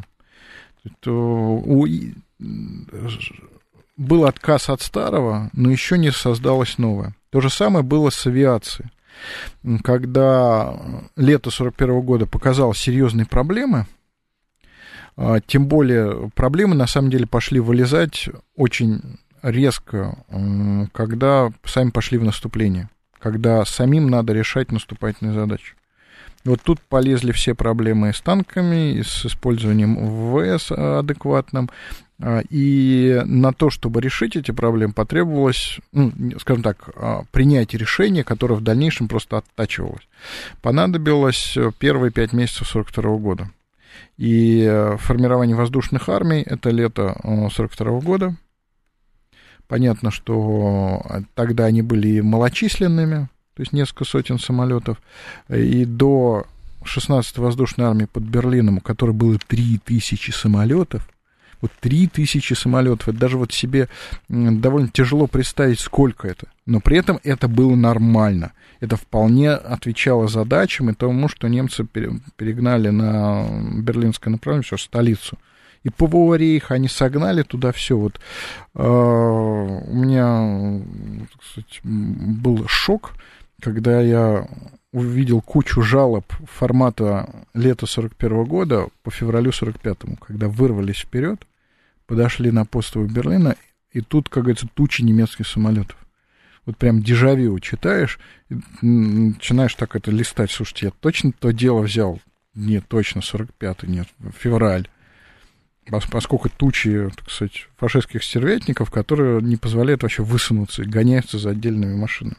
Был отказ от старого, но еще не создалось новое. То же самое было с авиацией. Когда лето сорок первого года показало серьезные проблемы, тем более проблемы, на самом деле, пошли вылезать очень резко, когда сами пошли в наступление, когда самим надо решать наступательные задачи. Вот тут полезли все проблемы с танками, и с использованием ВВС адекватным, и на то, чтобы решить эти проблемы, потребовалось, ну, скажем так, принять решение, которое в дальнейшем просто оттачивалось. Понадобилось первые пять месяцев сорок второго года. И формирование воздушных армий — это лето сорок второго года. Понятно, что тогда они были малочисленными, то есть несколько сотен самолетов, и до шестнадцатой воздушной армии под Берлином, у которой было три тысячи самолетов, вот три тысячи самолетов, это даже вот себе довольно тяжело представить, сколько это, но при этом это было нормально, это вполне отвечало задачам и тому, что немцы перегнали на берлинское направление, все, столицу. И ПВО Рейха они согнали туда все. Вот, э, у меня, так сказать, был шок, когда я увидел кучу жалоб формата лета сорок первого года по февралю сорок пятому, когда вырвались вперед, подошли на постовый Берлина, и тут, как говорится, тучи немецких самолетов. Вот прям дежавю читаешь, начинаешь так это листать. Слушайте, я точно то дело взял? Нет, точно, сорок пятый, нет, февраль. Поскольку тучи, так сказать, фашистских стервятников, которые не позволяют вообще высунуться и гоняются за отдельными машинами.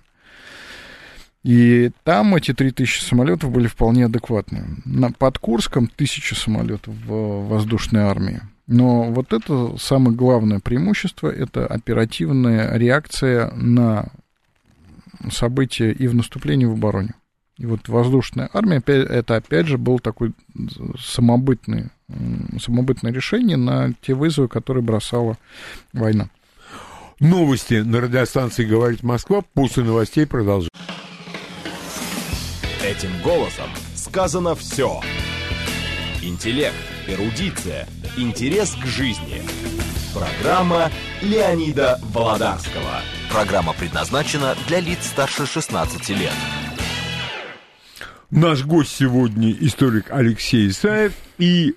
И там эти три тысячи самолетов были вполне адекватные. На, под Курском тысяча самолетов в воздушной армии. Но вот это самое главное преимущество, это оперативная реакция на события и в наступлении, и в обороне. И вот воздушная армия, это опять же был такой самобытный, самобытное решение на те вызовы, которые бросала война. Новости на радиостанции «Говорит Москва». После новостей продолжим. Этим голосом сказано все. Интеллект, эрудиция, интерес к жизни. Программа Леонида Володарского. Программа предназначена для лиц старше шестнадцати лет. Наш гость сегодня историк Алексей Исаев. И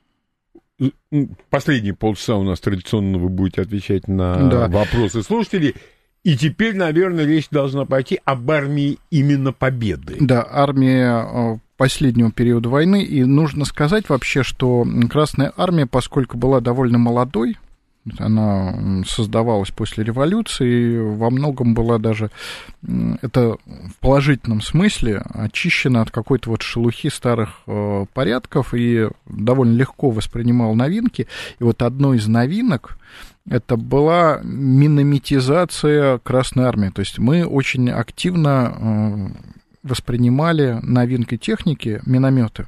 последние полчаса у нас традиционно вы будете отвечать на да. вопросы слушателей. И теперь, наверное, речь должна пойти об армии именно победы. Да, армия последнего периода войны. И нужно сказать вообще, что Красная армия, поскольку была довольно молодой, она создавалась после революции, и во многом была даже, это в положительном смысле, очищена от какой-то вот шелухи старых э, порядков и довольно легко воспринимала новинки. И вот одной из новинок это была минометизация Красной армии. То есть мы очень активно э, воспринимали новинкой техники минометы.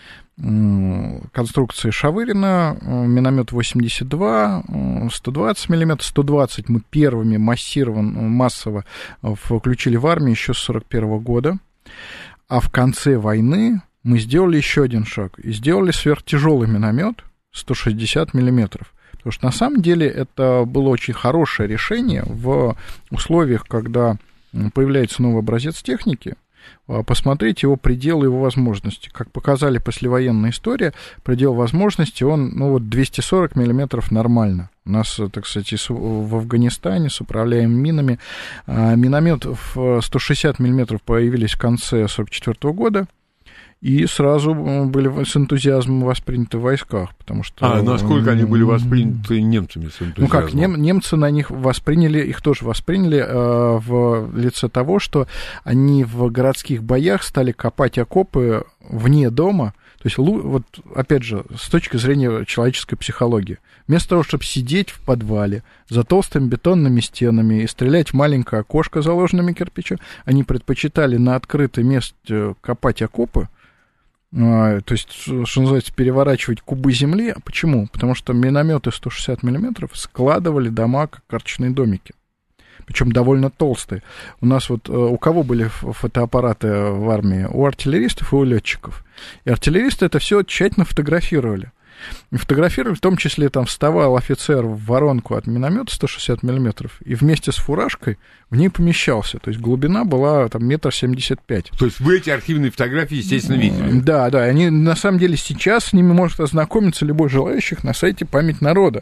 Конструкции Шавырина, миномет восемьдесят два, сто двадцать миллиметров, сто двадцать мы первыми массированно, массово включили в армию еще с сорок первого года, а в конце войны мы сделали еще один шаг и сделали сверхтяжелый миномет сто шестьдесят миллиметров. Потому что на самом деле это было очень хорошее решение в условиях, когда появляется новый образец техники. Посмотреть его пределы, его возможности. Как показали послевоенная история, предел возможности, он, ну, вот двести сорок миллиметров нормально. У нас, так сказать, в Афганистане с управляемыми минами миномет в сто шестьдесят миллиметров появились в конце сорок четвёртого года. И сразу были с энтузиазмом восприняты в войсках, потому что... А насколько они были восприняты немцами с энтузиазмом? Ну как, нем, немцы на них восприняли, их тоже восприняли э, в лице того, что они в городских боях стали копать окопы вне дома. То есть, вот опять же, с точки зрения человеческой психологии. Вместо того, чтобы сидеть в подвале за толстыми бетонными стенами и стрелять в маленькое окошко, заложенными кирпичом, они предпочитали на открытой месте копать окопы. То есть, что называется, переворачивать кубы земли. Почему? Потому что минометы сто шестьдесят миллиметров складывали дома как карточные домики. Причем довольно толстые. У нас вот, у кого были фотоаппараты в армии? У артиллеристов и у летчиков. И артиллеристы это все тщательно фотографировали. И фотографировали, в том числе там вставал офицер в воронку от миномета сто шестьдесят миллиметров, и вместе с фуражкой в ней помещался. То есть глубина была там метр семьдесят пять. То есть вы эти архивные фотографии, естественно, видели? Да, да. Они на самом деле сейчас с ними может ознакомиться любой желающий на сайте «Память народа».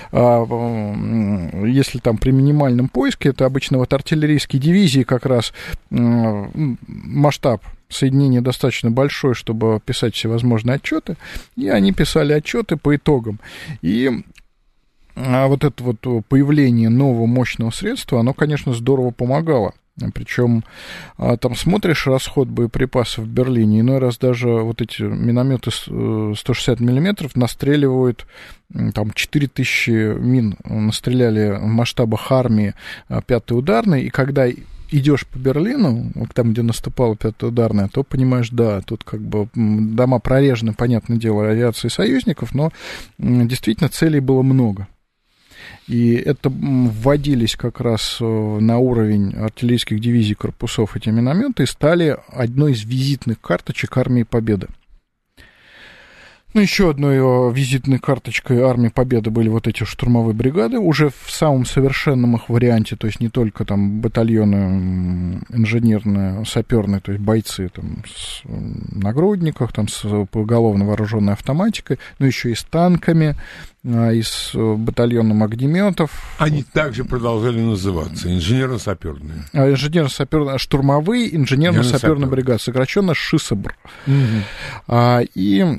Если там при минимальном поиске, это обычно вот артиллерийские дивизии как раз масштаб соединение достаточно большое, чтобы писать всевозможные отчеты, и они писали отчеты по итогам. И а вот это вот появление нового мощного средства, оно, конечно, здорово помогало. Причем там смотришь расход боеприпасов в Берлине, иной раз даже вот эти минометы сто шестьдесят миллиметров настреливают, там четыре тысячи мин настреляли в масштабах армии пятой ударной, и когда идешь по Берлину, там, где наступала пятая ударная, то понимаешь, да, тут как бы дома прорежены, понятное дело, авиацией союзников, но действительно целей было много. И это вводились как раз на уровень артиллерийских дивизий корпусов эти минометы и стали одной из визитных карточек армии Победы. Ну, еще одной визитной карточкой армии Победы были вот эти штурмовые бригады, уже в самом совершенном их варианте, то есть не только там батальоны инженерные, саперные, то есть бойцы там с нагрудниках, там с поголовно вооруженной автоматикой, но еще и с танками, и с батальоном огнеметов. Они также продолжали называться инженерно-саперные. Инженерно-саперные, штурмовые инженерно-саперные бригады, сокращенно ШИСАБР. Угу. А, и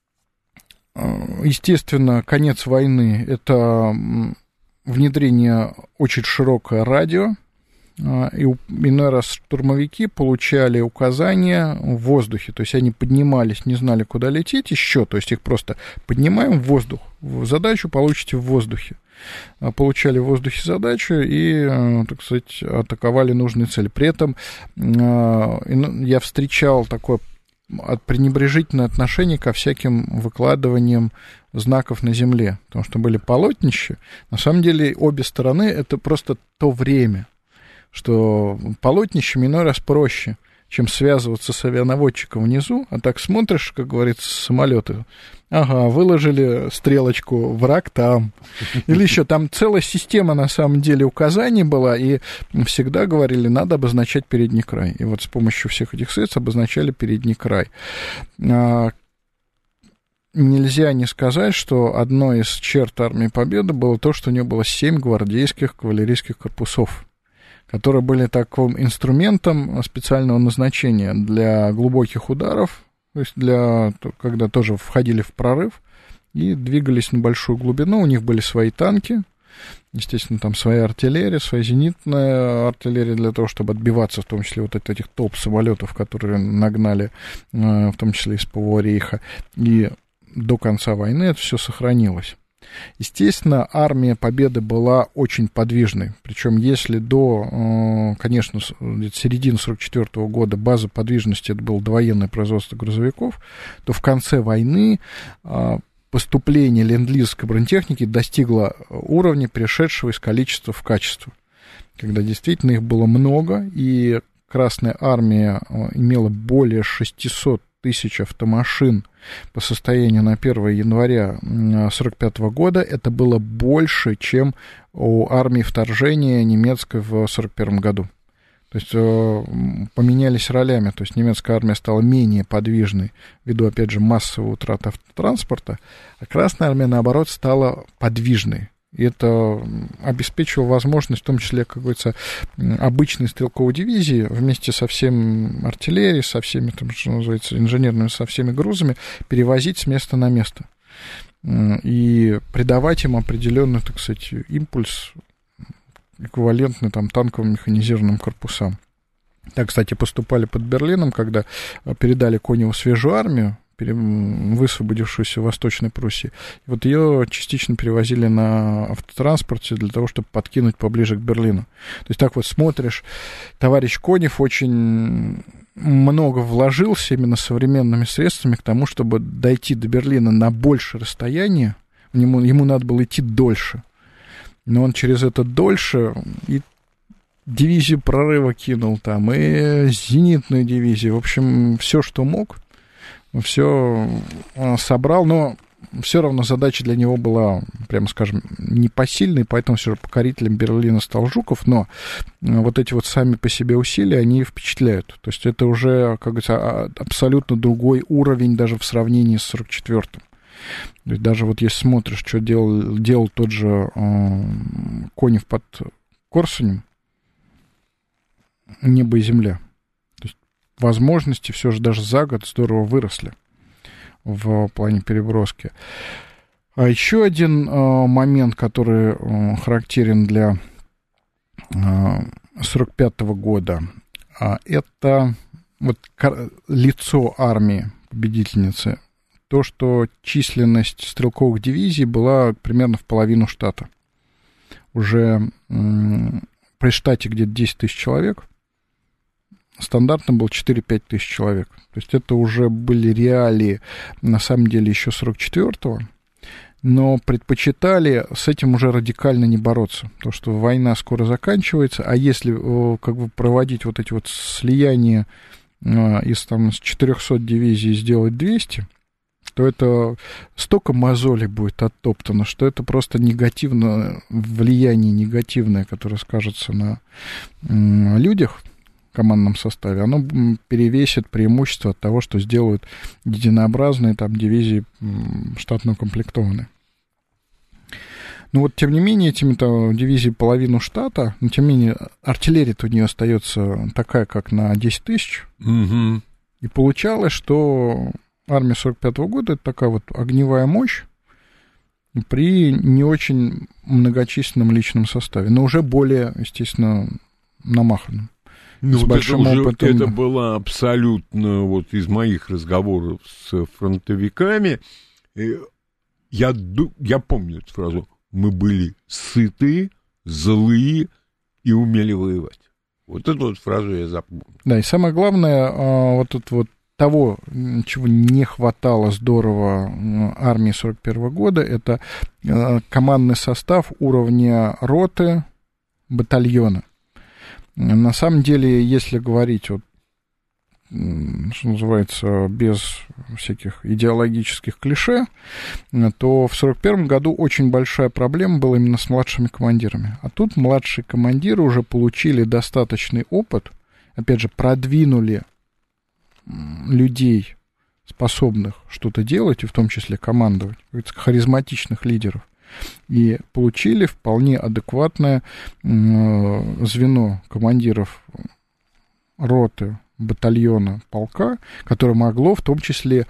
естественно, конец войны — это внедрение очень широкое радио, и иной раз штурмовики получали указания в воздухе, то есть они поднимались, не знали, куда лететь еще, то есть их просто поднимаем в воздух, задачу получите в воздухе. Получали в воздухе задачу и, так сказать, атаковали нужные цели. При этом я встречал такое от пренебрежительное отношение ко всяким выкладываниям знаков на земле, потому что были полотнища. На самом деле обе стороны — это просто то время, что полотнищем иной раз проще, чем связываться с авианаводчиком внизу, а так смотришь, как говорится, с самолета. Ага, выложили стрелочку, враг там. Или еще там целая система, на самом деле, указаний была, и всегда говорили, надо обозначать передний край. И вот с помощью всех этих средств обозначали передний край. А, нельзя не сказать, что одной из черт армии Победы было то, что у нее было семь гвардейских кавалерийских корпусов, которые были таким инструментом специального назначения для глубоких ударов, то есть для, когда тоже входили в прорыв и двигались на большую глубину. У них были свои танки, естественно, там своя артиллерия, своя зенитная артиллерия для того, чтобы отбиваться, в том числе вот от этих топ-самолетов, которые нагнали, в том числе из ПВО Рейха. И до конца войны это все сохранилось. Естественно, армия Победы была очень подвижной. Причем, если до, конечно, середины сорок четвёртого года база подвижности это было довоенное производство грузовиков, то в конце войны поступление ленд-лизовской бронетехники достигло уровня, перешедшего из количества в качество. Когда действительно их было много, и Красная Армия имела более шестисот тысяч автомашин по состоянию на первое января сорок пятого года, это было больше, чем у армии вторжения немецкой в сорок первом году. То есть поменялись ролями, то есть немецкая армия стала менее подвижной ввиду, опять же, массовой утраты автотранспорта, а Красная Армия, наоборот, стала подвижной. И это обеспечивало возможность, в том числе, как говорится, обычной стрелковой дивизии вместе со всем артиллерией, со всеми, там, что называется, инженерными, со всеми грузами перевозить с места на место. И придавать им определенный, так сказать, импульс, эквивалентный там танковым механизированным корпусам. Так, кстати, поступали под Берлином, когда передали Коневу свежую армию, высвободившуюся в Восточной Пруссии. И вот ее частично перевозили на автотранспорте для того, чтобы подкинуть поближе к Берлину. То есть так вот смотришь, товарищ Конев очень много вложился именно современными средствами к тому, чтобы дойти до Берлина на большее расстояние. Ему, ему надо было идти дольше. Но он через это дольше и дивизию прорыва кинул там, и зенитную дивизию. В общем, все, что мог, все собрал, но все равно задача для него была, прямо скажем, непосильной, поэтому все же покорителем Берлина стал Жуков, но вот эти вот сами по себе усилия, они впечатляют. То есть это уже, как говорится, абсолютно другой уровень даже в сравнении с сорок четвёртым. То есть даже вот если смотришь, что делал, делал тот же э, Конев под Корсунем, небо и земля. Возможности все же даже за год здорово выросли в плане переброски. А еще один э, момент, который э, характерен для э, сорок пятого года, э, это вот лицо армии победительницы, то, что численность стрелковых дивизий была примерно в половину штата. Уже э, при штате где-то десять тысяч человек, стандартно был четыре-пять тысяч человек. То есть это уже были реалии, на самом деле, еще сорок четвёртого, но предпочитали с этим уже радикально не бороться, потому что война скоро заканчивается, а если как бы проводить вот эти вот слияния из там, с четырехсот дивизий сделать двести, что это столько мозолей будет оттоптано, что это просто негативное влияние, негативное, которое скажется на людях в командном составе, оно перевесит преимущество от того, что сделают единообразные там дивизии штатно укомплектованные. Ну вот, тем не менее, этими-то дивизии половину штата, но тем не менее, артиллерия-то у нее остается такая, как на десять тысяч. Угу. И получалось, что армия сорок пятого года — это такая вот огневая мощь при не очень многочисленном личном составе, но уже более, естественно, намаханном. Ну, с вот большим это, уже, опытом. это было абсолютно, вот из моих разговоров с фронтовиками, я, я помню эту фразу: мы были сытые, злые и умели воевать. Вот эту вот фразу я запомнил. Да, и самое главное, вот это вот того, чего не хватало здорово армии сорок первого года, это командный состав уровня роты, батальона. На самом деле, если говорить, вот, что называется, без всяких идеологических клише, то в сорок первом году очень большая проблема была именно с младшими командирами. А тут младшие командиры уже получили достаточный опыт, опять же, продвинули людей, способных что-то делать, и в том числе командовать, харизматичных лидеров, и получили вполне адекватное звено командиров роты, батальона, полка, которое могло в том числе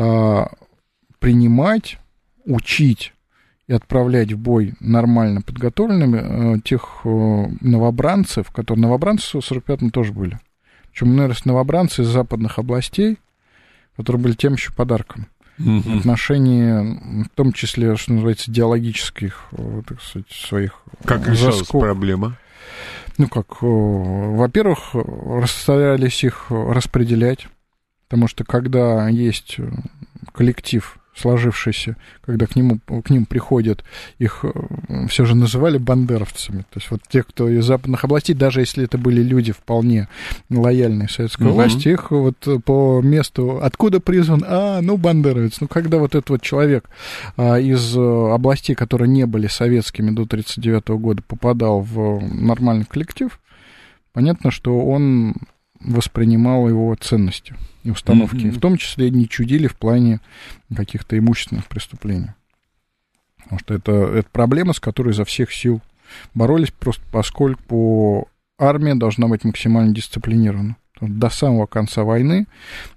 принимать, учить и отправлять в бой нормально подготовленными тех новобранцев, которые новобранцы в сорок пятом тоже были. Причем, наверное, новобранцы из западных областей, которые были тем еще подарком. Mm-hmm. В отношении, в том числе, что называется, идеологических, так сказать, своих Как заскок. решалась проблема? Ну, как, во-первых, расстарались их распределять, потому что когда есть коллектив сложившийся, когда к нему, к ним приходят, их все же называли бандеровцами. То есть вот те, кто из западных областей, даже если это были люди вполне лояльные советской угу. власти, их вот по месту, откуда призван, а, ну, бандеровец. Ну, когда вот этот вот человек а, из областей, которые не были советскими до тридцать девятого года, попадал в нормальный коллектив, понятно, что он воспринимал его ценности и установки, mm-hmm. в том числе не чудили в плане каких-то имущественных преступлений. Потому что это, это проблема, с которой изо всех сил боролись, просто поскольку армия должна быть максимально дисциплинирована. До самого конца войны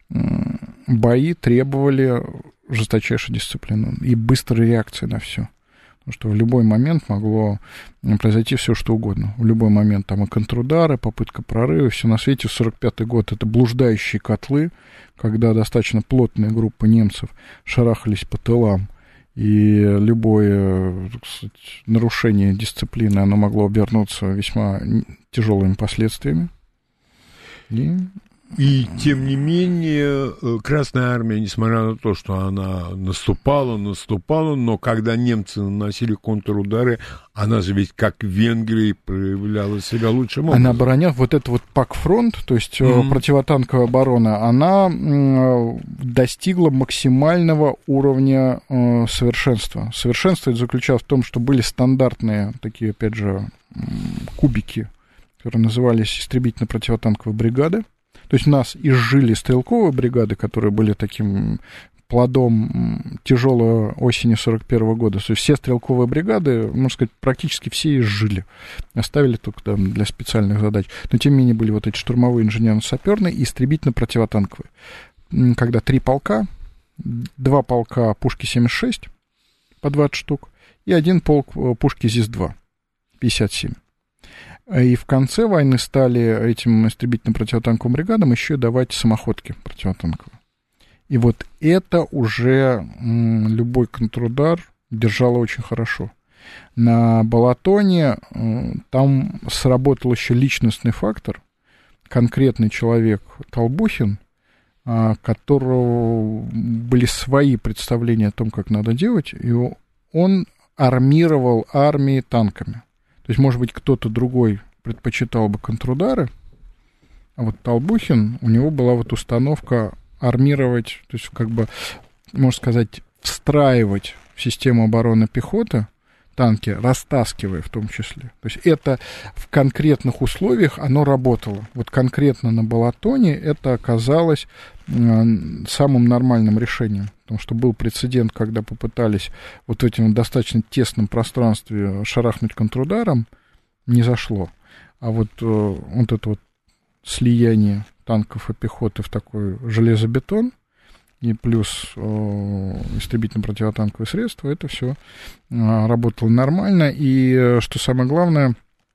бои требовали жесточайшей дисциплины и быстрой реакции на все. Потому что в любой момент могло произойти все, что угодно. В любой момент там и контрудары, попытка прорыва, все на свете. сорок пятый год — это блуждающие котлы, когда достаточно плотная группа немцев шарахались по тылам, и любое, так сказать, нарушение дисциплины, оно могло обернуться весьма тяжелыми последствиями. И... И, тем не менее, Красная Армия, несмотря на то, что она наступала, наступала, но когда немцы наносили контрудары, она же ведь, как в Венгрии, проявляла себя лучшим образом. Она обороняла вот этот вот пакфронт, то есть mm-hmm. противотанковая оборона, она достигла максимального уровня совершенства. Совершенство это заключалось в том, что были стандартные такие, опять же, кубики, которые назывались истребительно-противотанковые бригады. То есть у нас изжили стрелковые бригады, которые были таким плодом тяжелой осени сорок первого года. То есть все стрелковые бригады, можно сказать, практически все изжили. Оставили только там для специальных задач. Но тем не менее были вот эти штурмовые, инженерно-саперные и истребительно-противотанковые. Когда три полка, два полка пушки семьдесят шесть по двадцать штук и один полк пушки ЗИС-два пятьдесят семь. И в конце войны стали этим истребительным противотанковым бригадам еще давать самоходки противотанковые. И вот это уже м, любой контрудар держало очень хорошо. На Балатоне м, там сработал еще личностный фактор. Конкретный человек Толбухин, а, которого были свои представления о том, как надо делать, и он армировал армии танками. То есть, может быть, кто-то другой предпочитал бы контрудары, а вот Толбухин, у него была вот установка армировать, то есть как бы можно сказать, встраивать в систему обороны пехоты танки, растаскивая в том числе. То есть это в конкретных условиях оно работало. Вот конкретно на Балатоне это оказалось самым нормальным решением. Потому что был прецедент, когда попытались вот в этом достаточно тесном пространстве шарахнуть контрударом, не зашло. А вот, вот это вот слияние танков и пехоты в такой железобетон, и плюс э, истребительно-противотанковые средства, это все э, работало нормально. И, э, что самое главное,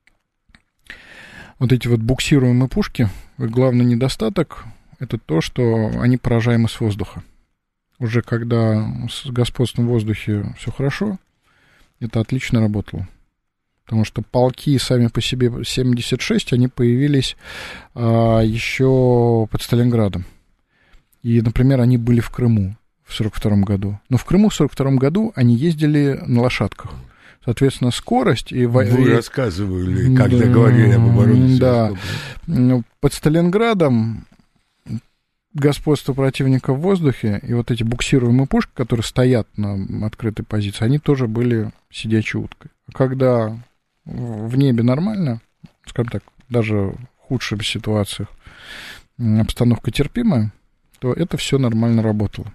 вот эти вот буксируемые пушки, главный недостаток — это то, что они поражаемы с воздуха. Уже когда с господством в воздухе все хорошо, это отлично работало. Потому что полки сами по себе семьдесят шесть, они появились э, еще под Сталинградом. И, например, они были в Крыму в сорок втором году. Но в Крыму в сорок втором году они ездили на лошадках. Соответственно, скорость... И... Вы и... рассказывали, когда да, говорили об обороне. Да. Под Сталинградом господство противника в воздухе и вот эти буксируемые пушки, которые стоят на открытой позиции, они тоже были сидячей уткой. Когда в небе нормально, скажем так, даже в худших ситуациях обстановка терпимая, то это все нормально работало.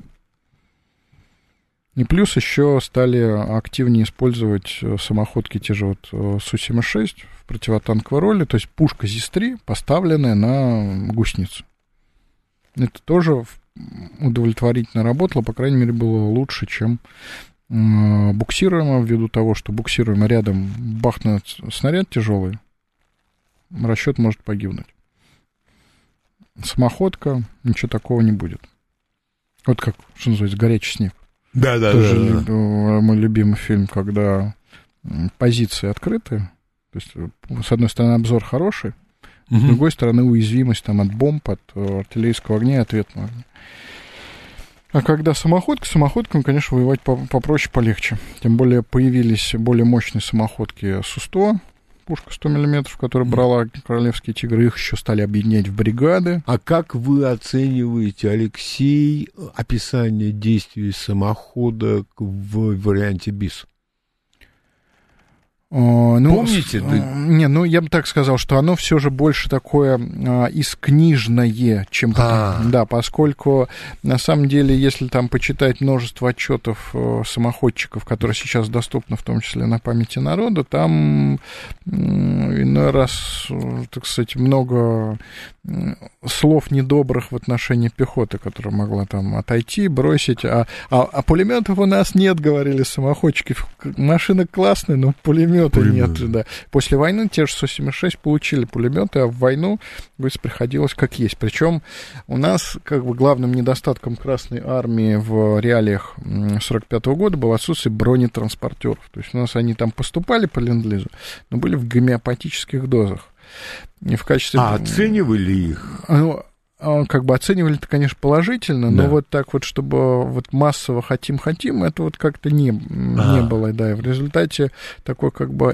И плюс еще стали активнее использовать самоходки, те же вот Су семьдесят шесть в противотанковой роли, то есть пушка зис три, поставленная на гусеницу. Это тоже удовлетворительно работало, по крайней мере, было лучше, чем буксируемо, ввиду того, что буксируемо рядом бахнет снаряд тяжелый, расчет может погибнуть. Самоходка, ничего такого не будет. Вот как, что называется, «Горячий снег». Да, да, Тоже да, люб... да. мой любимый фильм, когда позиции открыты, то есть, с одной стороны, обзор хороший, угу. С другой стороны, уязвимость там, от бомб, от артиллерийского огня и ответного огня. А когда самоходка, самоходками, конечно, воевать попроще, полегче. Тем более появились более мощные самоходки Су сто, пушка сто миллиметров, которая брала королевские тигры, их еще стали объединять в бригады. А как вы оцениваете, Алексей, описание действий самоходок в варианте БИС? О, ну, Помните? С, ты... Не, ну, я бы так сказал, что оно все же больше такое а, искнижное, чем... А. Да, поскольку, на самом деле, если там почитать множество отчетов а, самоходчиков, которые сейчас доступны, в том числе на памяти народа, там иной раз, так сказать, много слов недобрых в отношении пехоты, которая могла там отойти, бросить. А, а, а пулеметов у нас нет, говорили самоходчики. Машина классная, но пулемет нет, да. После войны те же Су семьдесят шесть получили пулеметы, а в войну приходилось как есть. Причем у нас как бы главным недостатком Красной Армии в реалиях сорок пятого года было отсутствие бронетранспортеров. То есть у нас они там поступали по ленд-лизу, но были в гомеопатических дозах. И в качестве... А оценивали их? Ну, как бы оценивали-то, конечно, положительно, да. Но вот так вот, чтобы вот массово хотим-хотим, это вот как-то не, не было, да, и в результате такой как бы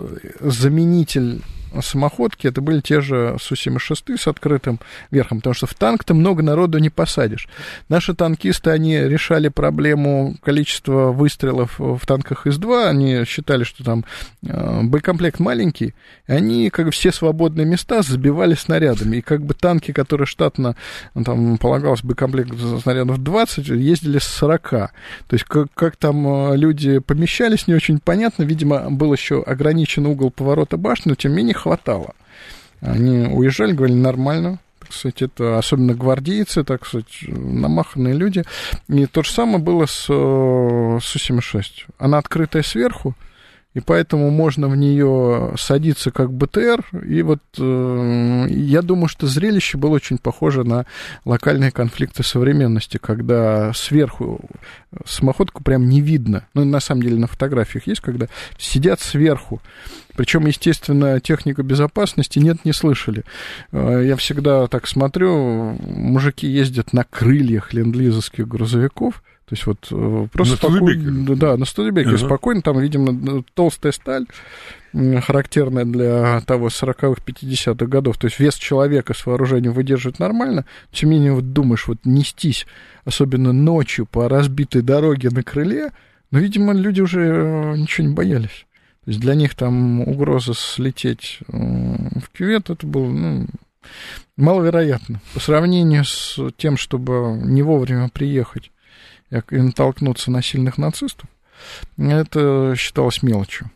заменитель самоходки, это были те же Су семьдесят шесть с открытым верхом, потому что в танк-то много народу не посадишь. Наши танкисты, они решали проблему количества выстрелов в танках эс два, они считали, что там э, боекомплект маленький, и они как бы все свободные места забивали снарядами, и как бы танки, которые штатно, там полагалось боекомплект снарядов двадцать, ездили с сорока. То есть как, как там люди помещались, не очень понятно, видимо, был еще ограничен угол поворота башни, но тем не менее хватало. Они уезжали, говорили, нормально, так сказать, это особенно гвардейцы, так сказать, намаханные люди. И то же самое было с Су семьдесят шесть. Она открытая сверху, и поэтому можно в нее садиться как БТР, и вот э, я думаю, что зрелище было очень похоже на локальные конфликты современности, когда сверху самоходку прям не видно, ну, на самом деле на фотографиях есть, когда сидят сверху, причем, естественно, технику безопасности нет, не слышали. Я всегда так смотрю, мужики ездят на крыльях ленд-лизовских грузовиков, То есть вот просто спокойно, да, на Студебекере uh-huh. спокойно, там, видимо, толстая сталь, характерная для того сороковых-пятидесятых годов, то есть вес человека с вооружением выдерживает нормально, тем не менее, вот думаешь, вот нестись, особенно ночью по разбитой дороге на крыле, но, видимо, люди уже ничего не боялись. То есть для них там угроза слететь в кювет, это было, ну, маловероятно. По сравнению с тем, чтобы не вовремя приехать и натолкнуться на сильных нацистов, это считалось мелочью.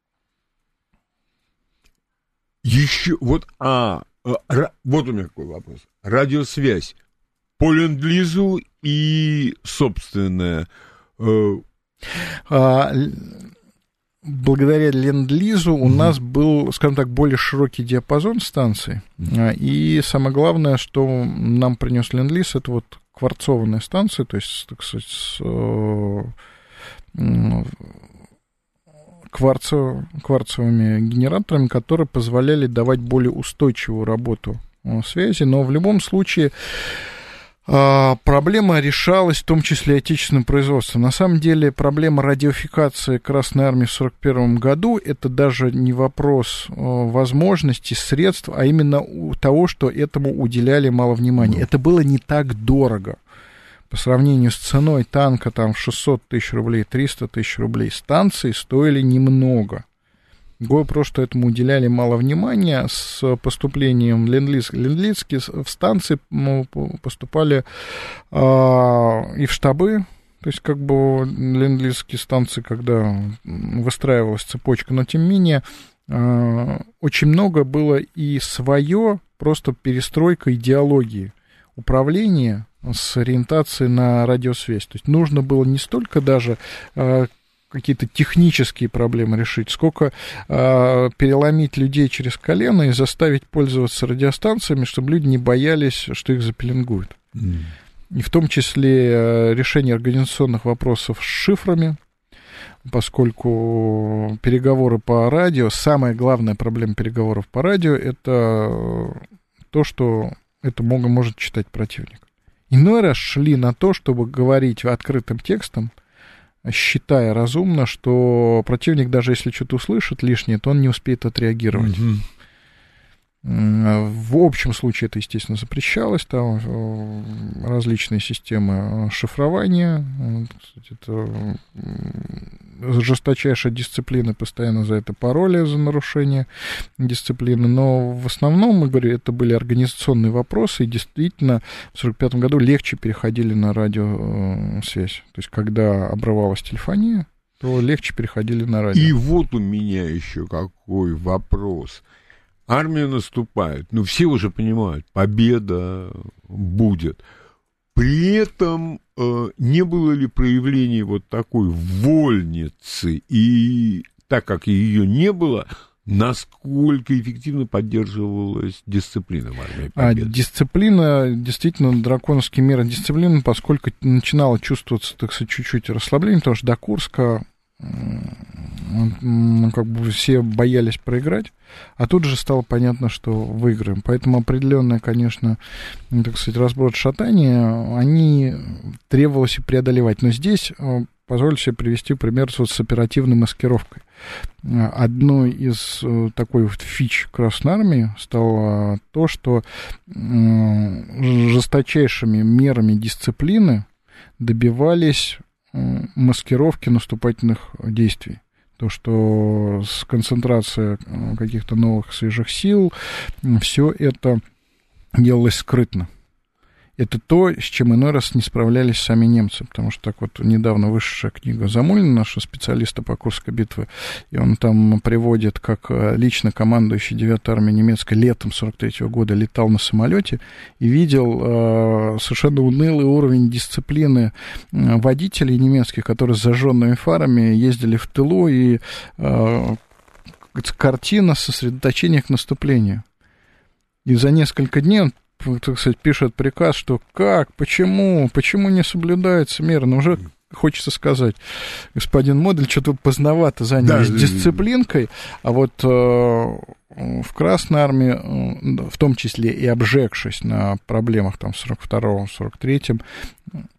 Еще вот, а, а вот у меня какой вопрос. Радиосвязь по ленд-лизу и собственная. Э... А, благодаря ленд-лизу у mm-hmm. нас был, скажем так, более широкий диапазон станций. Mm-hmm. И самое главное, что нам принес ленд-лиз, это вот кварцованные станции, то есть, так сказать, с кварцев, кварцевыми генераторами, которые позволяли давать более устойчивую работу связи, но в любом случае проблема решалась в том числе и отечественным производством. На самом деле проблема радиофикации Красной Армии в сорок первом году это даже не вопрос возможностей, средств, а именно того, что этому уделяли мало внимания. Это было не так дорого. По сравнению с ценой танка там в шестьсот тысяч рублей, триста тысяч рублей, станции стоили немного. Годы просто этому уделяли мало внимания. С поступлением ленд-лиз, ленд-лизки в станции поступали а, и в штабы. То есть, как бы, ленд-лизские станции, когда выстраивалась цепочка, но, тем не менее, а, очень много было и свое, просто перестройка идеологии управления с ориентацией на радиосвязь. То есть, нужно было не столько даже а, какие-то технические проблемы решить, сколько э, переломить людей через колено и заставить пользоваться радиостанциями, чтобы люди не боялись, что их запеленгуют. Mm. И в том числе э, решение организационных вопросов с шифрами, поскольку переговоры по радио, самая главная проблема переговоров по радио, это то, что это мог, может читать противник. Иной раз шли на то, чтобы говорить открытым текстом, считая разумно, что противник, даже если что-то услышит лишнее, то он не успеет отреагировать. Mm-hmm. В общем случае это, естественно, запрещалось. Там различные системы шифрования. Это жесточайшая дисциплина, постоянно за это пароли, за нарушение дисциплины. Но в основном, мы говорим, это были организационные вопросы, и действительно в сорок пятом году легче переходили на радиосвязь. То есть, когда обрывалась телефония, то легче переходили на радио. И вот у меня еще какой вопрос. Армия наступает, ну, все уже понимают, победа будет. При этом э, не было ли проявлений вот такой вольницы, и так как ее не было, насколько эффективно поддерживалась дисциплина в армии победы? А, дисциплина, действительно, драконовские меры дисциплины, поскольку начинало чувствоваться, так сказать, чуть-чуть расслабление, потому что до Курска ну, как бы все боялись проиграть, а тут же стало понятно, что выиграем. Поэтому определенное, конечно, так сказать, разброд шатания, они требовалось и преодолевать. Но здесь позволю себе привести пример вот с оперативной маскировкой. Одной из такой вот фич Красной Армии стало то, что жесточайшими мерами дисциплины добивались маскировки наступательных действий. То, что с концентрацией каких-то новых свежих сил, все это делалось скрытно. Это то, с чем иной раз не справлялись сами немцы, потому что так вот недавно вышедшая книга Замулина, нашего специалиста по Курской битве, и он там приводит, как лично командующий девятой армией немецкой летом сорок третьего года летал на самолете и видел э, совершенно унылый уровень дисциплины водителей немецких, которые с зажженными фарами ездили в тылу, и э, картина сосредоточения к наступлению. И за несколько дней он, так сказать, пишет приказ, что как, почему, почему не соблюдаются меры. Но уже хочется сказать, господин Модель, что-то поздновато занялись да, дисциплинкой, а вот э, в Красной Армии, э, в том числе и обжегшись на проблемах там в сорок втором — сорок третьем,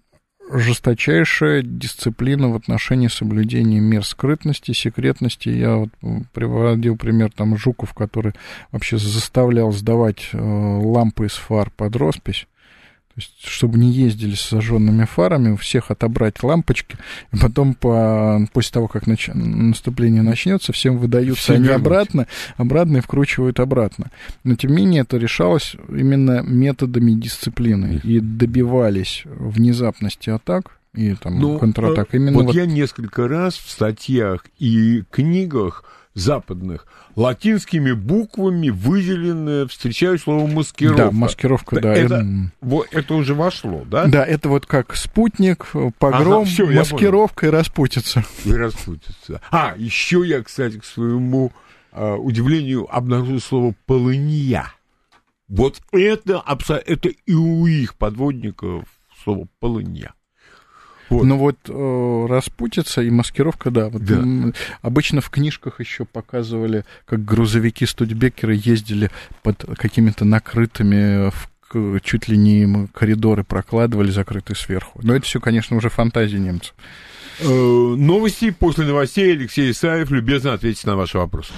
жесточайшая дисциплина в отношении соблюдения мер скрытности, секретности. Я вот приводил пример там Жуков, который вообще заставлял сдавать э, лампы из фар под роспись. То есть, чтобы не ездили с зажженными фарами, у всех отобрать лампочки, и потом, по, после того, как нач... наступление начнется, всем выдаются Все они вернуть. обратно, обратно и вкручивают обратно. Но, тем не менее, это решалось именно методами дисциплины, и добивались внезапности атак и там, ну, контратак. Именно вот, вот я несколько раз в статьях и книгах западных латинскими буквами выделенное, встречаю слово маскировка. Да, маскировка, да. Это, вот, это уже вошло, да? Да, это вот как спутник, погром, ага, всё, маскировка и распутица. И распутица. А, еще я, кстати, к своему а, удивлению обнаружил слово полынья. Вот это, это и у их подводников слово полынья. Вот. Ну вот э, распутица и маскировка, да. Вот, да. М, обычно в книжках еще показывали, как грузовики-студебекеры ездили под какими-то накрытыми, в, чуть ли не коридоры прокладывали, закрытые сверху. Но это все, конечно, уже фантазии немцев. Э, новости. После новостей Алексей Исаев любезно ответит на ваши вопросы.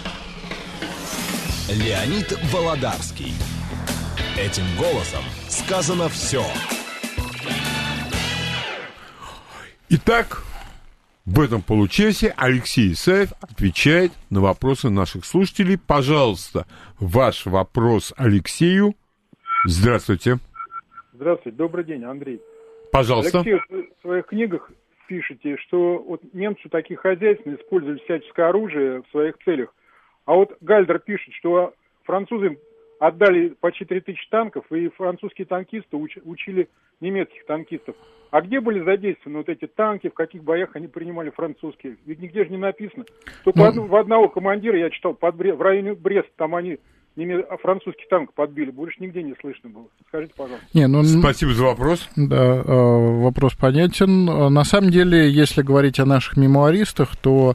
Леонид Володарский. Этим голосом сказано все. Итак, в этом получасе Алексей Исаев отвечает на вопросы наших слушателей. Пожалуйста, ваш вопрос Алексею. Здравствуйте. Здравствуйте, добрый день, Андрей. Пожалуйста. Алексей, вы в своих книгах пишете, что вот немцы такие хозяйственные, использовали всяческое оружие в своих целях. А вот Гальдер пишет, что французы отдали почти три тысячи танков, и французские танкисты уч- учили немецких танкистов. А где были задействованы вот эти танки, в каких боях они принимали французские? Ведь нигде же не написано. Только ну... од- в одного командира я читал, под Бре- в районе Бреста, там они неме- французский танк подбили. Больше нигде не слышно было. Скажите, пожалуйста. Не, ну, Спасибо за вопрос. Да, вопрос понятен. На самом деле, если говорить о наших мемуаристах, то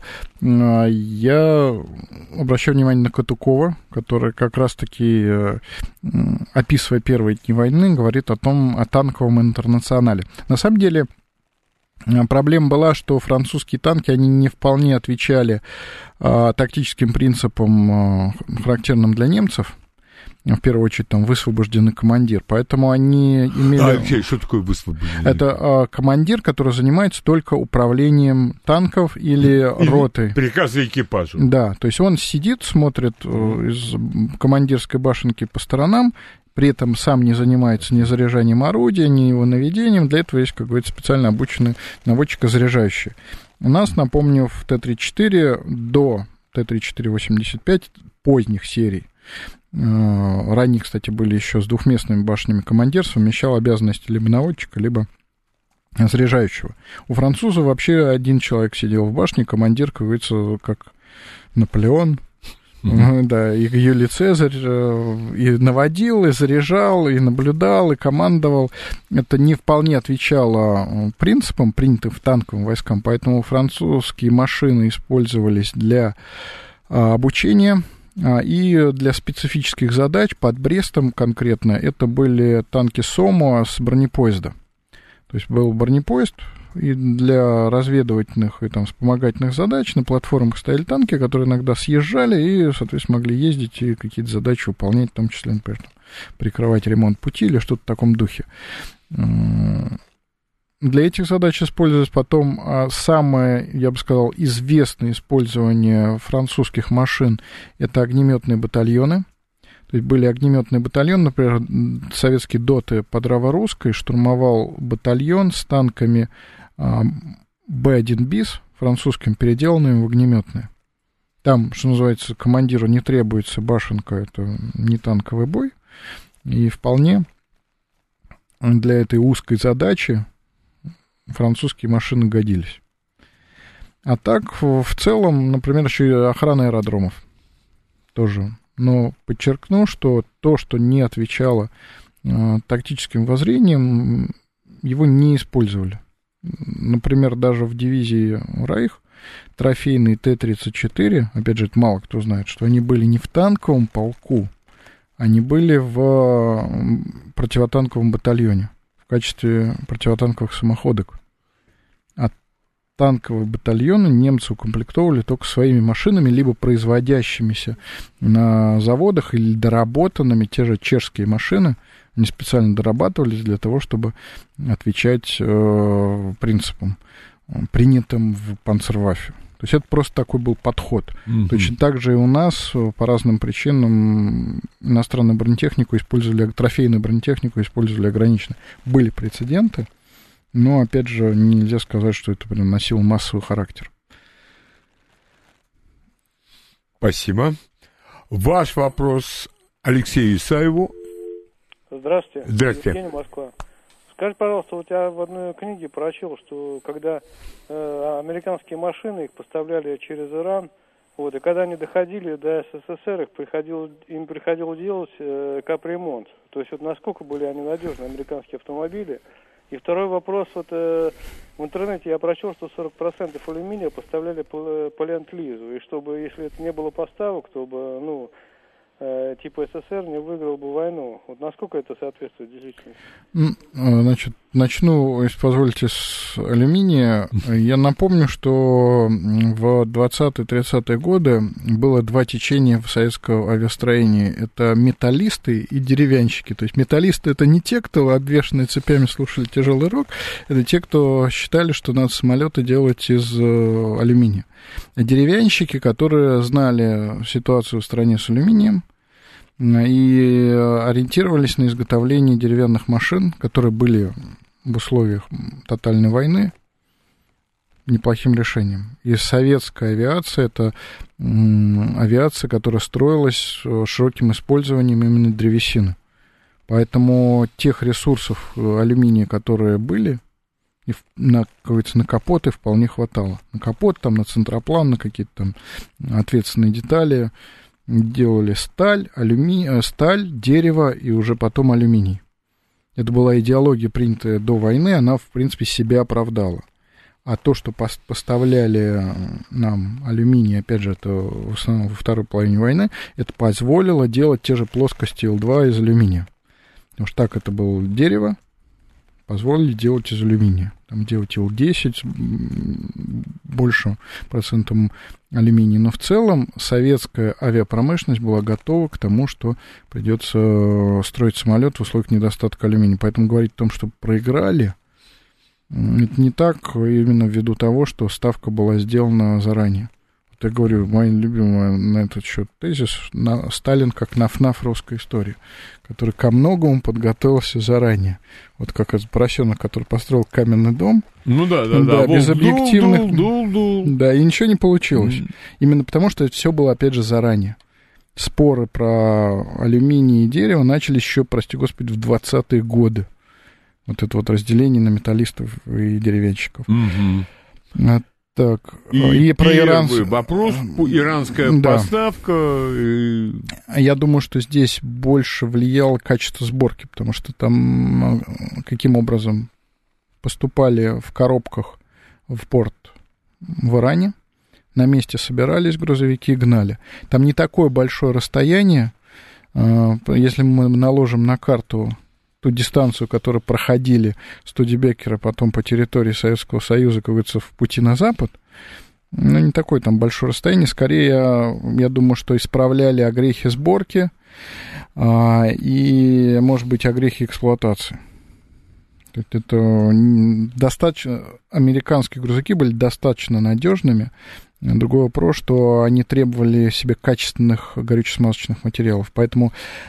я обращаю внимание на Катукова, который как раз-таки, описывая первые дни войны, говорит о том, о танковом интернационале. На самом деле, проблема была, что французские танки, они не вполне отвечали а, тактическим принципам, а, характерным для немцев. В первую очередь, там, высвобожденный командир. Поэтому они имели... А, Алексей, что такое высвобожденный? Это а, командир, который занимается только управлением танков или, или ротой. Приказы экипажу. Да, то есть он сидит, смотрит mm. из командирской башенки по сторонам, при этом сам не занимается ни заряжанием орудия, ни его наведением. Для этого есть, как говорится, специально обученные наводчика-заряжающие. У нас, напомню, в Т-тридцать четыре до Т-тридцать четыре восемьдесят пять поздних серий, ранние, кстати, были еще с двухместными башнями, командир совмещал обязанности либо наводчика, либо заряжающего. У французов вообще один человек сидел в башне, командир, как говорится, как Наполеон. Mm-hmm. Да, и Юлий Цезарь и наводил, и заряжал, и наблюдал, и командовал. Это не вполне отвечало принципам, принятым в танковым войскам, поэтому французские машины использовались для обучения и для специфических задач. Под Брестом конкретно это были танки СОМО с бронепоезда. То есть был бронепоезд, и для разведывательных и там вспомогательных задач на платформах стояли танки, которые иногда съезжали и, соответственно, могли ездить и какие-то задачи выполнять, в том числе, например, прикрывать ремонт пути или что-то в таком духе. Для этих задач использовалось потом самое, я бы сказал, известное использование французских машин — это огнеметные батальоны. То есть были огнеметные батальоны, например, советский ДОТы под Раворусской штурмовал батальон с танками Б один БИС, французским, переделанными в огнеметные. Там, что называется, командиру не требуется башенка, это не танковый бой, и вполне для этой узкой задачи французские машины годились. А так, в целом, например, еще и охрана аэродромов тоже. Но подчеркну, что то, что не отвечало э, тактическим воззрениям, его не использовали. Например, даже в дивизии Райх трофейный Т тридцать четыре, опять же, это мало кто знает, что они были не в танковом полку, они были в противотанковом батальоне в качестве противотанковых самоходок. танковые батальоны немцы укомплектовывали только своими машинами, либо производящимися на заводах или доработанными, те же чешские машины, они специально дорабатывались для того, чтобы отвечать э, принципам, принятым в Панцерваффе. То есть это просто такой был подход. Mm-hmm. Точно так же и у нас по разным причинам иностранную бронетехнику использовали, трофейную бронетехнику использовали ограниченно. Были прецеденты, но, опять же, нельзя сказать, что это прям носило массовый характер. Спасибо. Ваш вопрос Алексею Исаеву. Здравствуйте. Здравствуйте. Евгений, Москва. Скажи, пожалуйста, вот я в одной книге прочел, что когда э, американские машины, их поставляли через Иран, вот, и когда они доходили до СССР, их приходилось, им приходилось делать э, капремонт. То есть вот насколько были они надежны, американские автомобили. И второй вопрос, вот э, в интернете я прочел, что сорок процентов алюминия поставляли по, по ленд-лизу, и чтобы, если это не было поставок, то бы, ну, э, типа СССР не выиграл бы войну. Вот насколько это соответствует действительности? Значит, начну, если позволите, с алюминия. Я напомню, что в двадцатые-тридцатые годы было два течения в советском авиастроении. Это металлисты и деревянщики. То есть металлисты — это не те, кто обвешанные цепями слушали тяжелый рок, это те, кто считали, что надо самолеты делать из алюминия. А деревянщики, которые знали ситуацию в стране с алюминием, и ориентировались на изготовление деревянных машин, которые были в условиях тотальной войны неплохим решением. И советская авиация — это авиация, которая строилась с широким использованием именно древесины. Поэтому тех ресурсов алюминия, которые были, и на, как говорится, на капоты вполне хватало. На капот, там, на центроплан, на какие-то там ответственные детали делали сталь, алюми... сталь, дерево и уже потом алюминий. Это была идеология, принятая до войны, она, в принципе, себя оправдала. А то, что поставляли нам алюминий, опять же, это в основном во второй половине войны, это позволило делать те же плоскости Ил два из алюминия. Потому что так это было дерево, позволили делать из алюминия. Там делать Ил десять, больше процентом алюминия. Но в целом советская авиапромышленность была готова к тому, что придется строить самолет в условиях недостатка алюминия. Поэтому говорить о том, что проиграли, это не так, именно ввиду того, что ставка была сделана заранее. Вот я говорю, мой любимый на этот счет тезис: на, Сталин как наф-наф русской истории, который ко многому подготовился заранее. Вот как этот поросенок, который построил каменный дом. Ну да, да, да. да. Без Волк объективных. Дул, дул, дул. Да, и ничего не получилось. Mm. Именно потому, что это все было, опять же, заранее. Споры про алюминий и дерево начались еще, прости господи, в двадцатые годы. Вот это вот разделение на металлистов и деревянщиков. Mm-hmm. Так, и, и про Иран... вопрос, иранская да. поставка. И... Я думаю, что здесь больше влияло качество сборки, потому что там каким образом поступали в коробках в порт в Иране, на месте собирались грузовики и гнали. Там не такое большое расстояние. Если мы наложим на карту ту дистанцию, которую проходили студебекеры потом по территории Советского Союза, как говорится, в пути на запад, ну, не такое там большое расстояние. Скорее, я, я думаю, что исправляли огрехи сборки а, и, может быть, огрехи эксплуатации. Это достаточно... Американские грузовики были достаточно надежными. Другой вопрос, что они требовали себе качественных горюче-смазочных материалов. Поэтому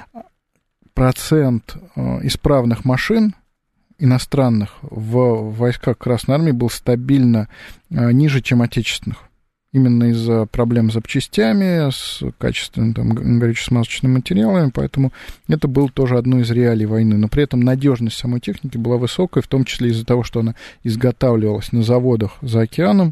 процент исправных машин иностранных в войсках Красной Армии был стабильно ниже, чем отечественных. Именно из-за проблем с запчастями, с качественными там, горюче-смазочными материалами. Поэтому это было тоже одной из реалий войны. Но при этом надежность самой техники была высокой, в том числе из-за того, что она изготавливалась на заводах за океаном,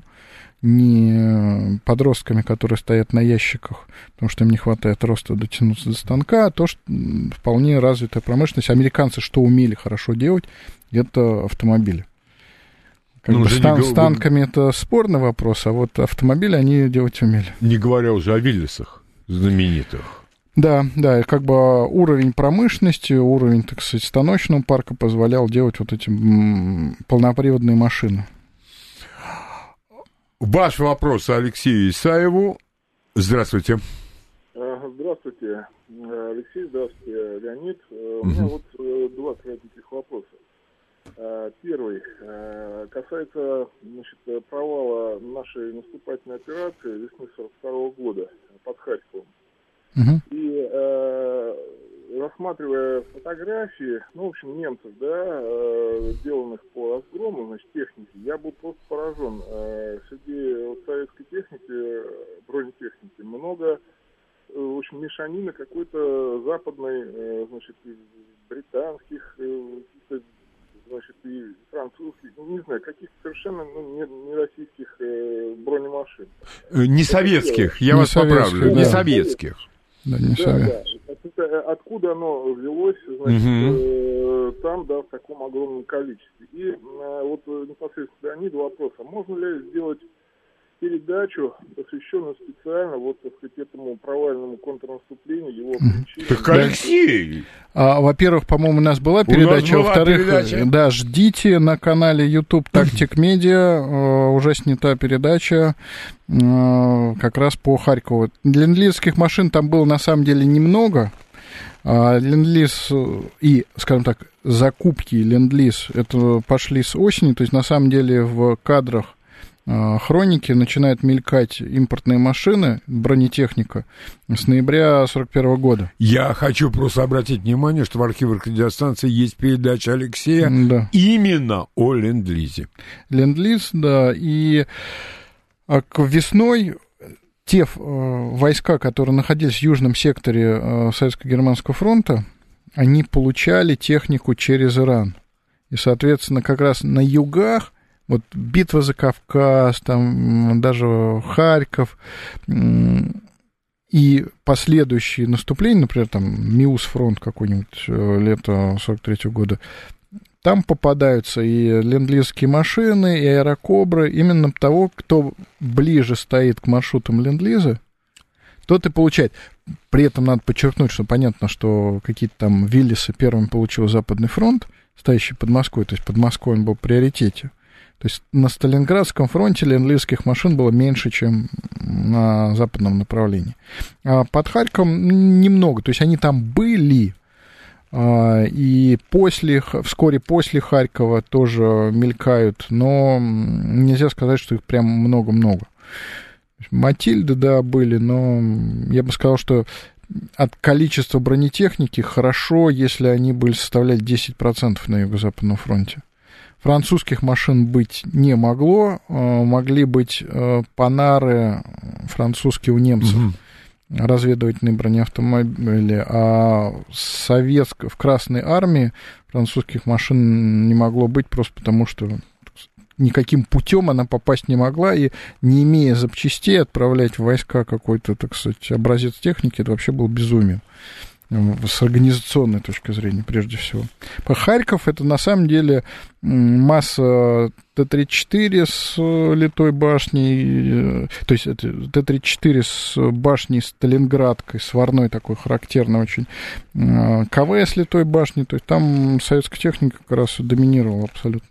не подростками, которые стоят на ящиках, потому что им не хватает роста дотянуться до станка, а то, что вполне развитая промышленность. Американцы что умели хорошо делать, это автомобили. Как ну, бы стан, не... С танками это спорный вопрос, а вот автомобили они делать умели. Не говоря уже о Виллисах знаменитых. Да, да, и как бы уровень промышленности, уровень, так сказать, станочного парка позволял делать вот эти м- полноприводные машины. Ваш вопрос Алексею Исаеву. Здравствуйте. Здравствуйте, Алексей, здравствуйте, Леонид. У меня вот два кратеньких вопроса. Первый касается, значит, провала нашей наступательной операции весны сорок второго года под Харьковом. Uh-huh. И э, рассматривая фотографии, ну, в общем, немцев, да, э, сделанных по разгрому, значит, техники, я был просто поражен. Э, среди вот, советской техники, бронетехники, много, э, в общем, мешанины какой-то западной, э, значит, британских, э, значит, и французских, не знаю, каких-то совершенно ну, не, не российских э, бронемашин. Не советских, я не вас поправлю, да. не советских. Да, не да, да. Это, откуда оно взялось, значит, угу. э, там, да, в таком огромном количестве. И э, вот непосредственно Леониду вопрос, а можно ли сделать передачу, посвященную специально вот, так сказать, этому провальному контрнаступлению, его причинам. Так, Алексей! А, во-первых, по-моему, у нас была у передача, нас была во-вторых, передача. Да, ждите на канале YouTube Tactic Media, уже снята передача как раз по Харькову. Ленд-лизовских машин там было на самом деле немного. Ленд-лиз и, скажем так, закупки Ленд-лиз это пошли с осени, то есть на самом деле в кадрах хроники начинают мелькать импортные машины, бронетехника, с ноября сорок первого года. Я хочу просто обратить внимание, что в архивах радиостанции есть передача Алексея да. именно о Ленд-лизе. Ленд-лиз, да, и весной те войска, которые находились в южном секторе Советско-Германского фронта, они получали технику через Иран. И, соответственно, как раз на югах вот битва за Кавказ, там даже Харьков и последующие наступления, например, там Миус-фронт какой-нибудь лето сорок третьего года, там попадаются и ленд-лизовские машины, и аэрокобры, именно того, кто ближе стоит к маршрутам ленд-лиза, тот и получает. При этом надо подчеркнуть, что понятно, что какие-то там Виллисы первым получил Западный фронт, стоящий под Москвой, то есть под Москвой он был в приоритете. То есть на Сталинградском фронте ленд-лизовских машин было меньше, чем на западном направлении. А под Харьковом немного, то есть они там были, и после, вскоре после Харькова тоже мелькают, но нельзя сказать, что их прям много-много. Матильды, да, были, но я бы сказал, что от количества бронетехники хорошо, если они были составлять десять процентов на Юго-Западном фронте. Французских машин быть не могло, могли быть панары французские у немцев, угу. разведывательные бронеавтомобили, а советск... в Красной армии французских машин не могло быть просто потому, что никаким путем она попасть не могла, и не имея запчастей отправлять в войска какой-то, так сказать, образец техники, это вообще было безумие. С организационной точки зрения, прежде всего. По Харьков это на самом деле масса Т тридцать четыре с литой башней, то есть это Т тридцать четыре с башней сталинградкой, сварной такой характерный очень, КВ с литой башней, то есть там советская техника как раз доминировала абсолютно.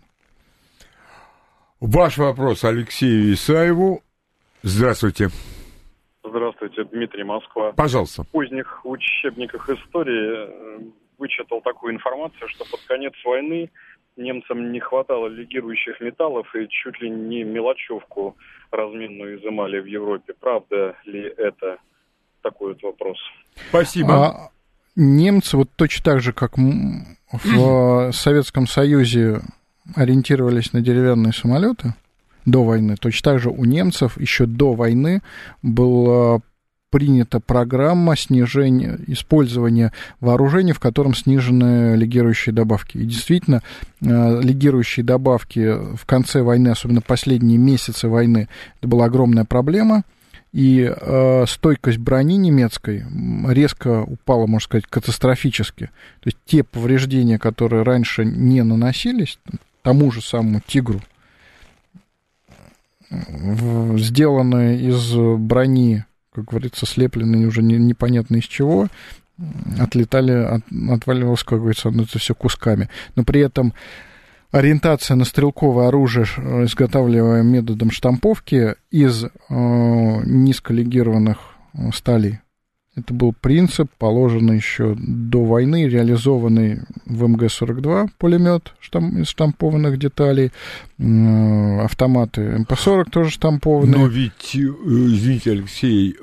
Ваш вопрос Алексею Исаеву. Здравствуйте. Здравствуйте, Дмитрий, Москва. Пожалуйста. В поздних учебниках истории вычитал такую информацию, что под конец войны немцам не хватало легирующих металлов и чуть ли не мелочевку разменную изымали в Европе. Правда ли это? Такой вот вопрос. Спасибо. А немцы вот точно так же, как в Советском Союзе ориентировались на деревянные самолеты до войны, точно так же у немцев еще до войны была принята программа снижения использования вооружений, в котором снижены легирующие добавки. И действительно, легирующие добавки в конце войны, особенно последние месяцы войны, это была огромная проблема, и э, стойкость брони немецкой резко упала, можно сказать, катастрофически. То есть те повреждения, которые раньше не наносились, тому же самому «Тигру», сделанные из брони, как говорится, слепленные уже не, непонятно из чего, отлетали, от, отваливалось, как говорится, ну, это все кусками. Но при этом ориентация на стрелковое оружие, изготавливаемое методом штамповки из э, низколегированных сталей. Это был принцип, положенный еще до войны, реализованный в эм гэ сорок два пулемет штам, из штампованных деталей, э, автоматы эм пэ сорок тоже штампованные. Но ведь, извините, Алексей,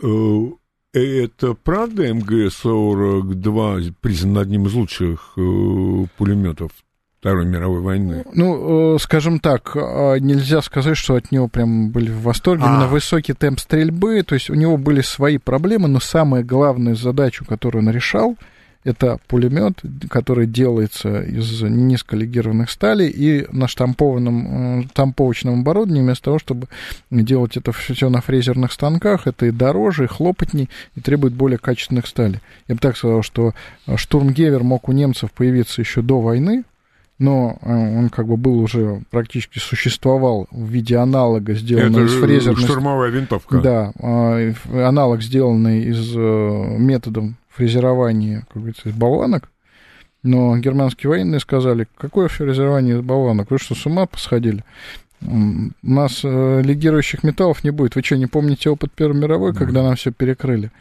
это правда эм гэ сорок два признан одним из лучших пулеметов Второй мировой войны? Ну, скажем так, нельзя сказать, что от него прям были в восторге. А. Именно высокий темп стрельбы, то есть у него были свои проблемы, но самая главная задача, которую он решал, это пулемет, который делается из низколегированных сталей и на штампованном, штамповочном оборудовании, вместо того, чтобы делать это все на фрезерных станках, это и дороже, и хлопотней, и требует более качественных сталей. Я бы так сказал, что штурмгевер мог у немцев появиться еще до войны, но он как бы был уже, практически существовал в виде аналога, сделанного из фрезерных... штурмовая винтовка. Да, аналог, сделанный из методом фрезерования, как говорится, из болванок. Но германские военные сказали, какое фрезерование из болванок? Вы что, с ума посходили? У нас легирующих металлов не будет. Вы что, не помните опыт Первой мировой, когда нам все перекрыли?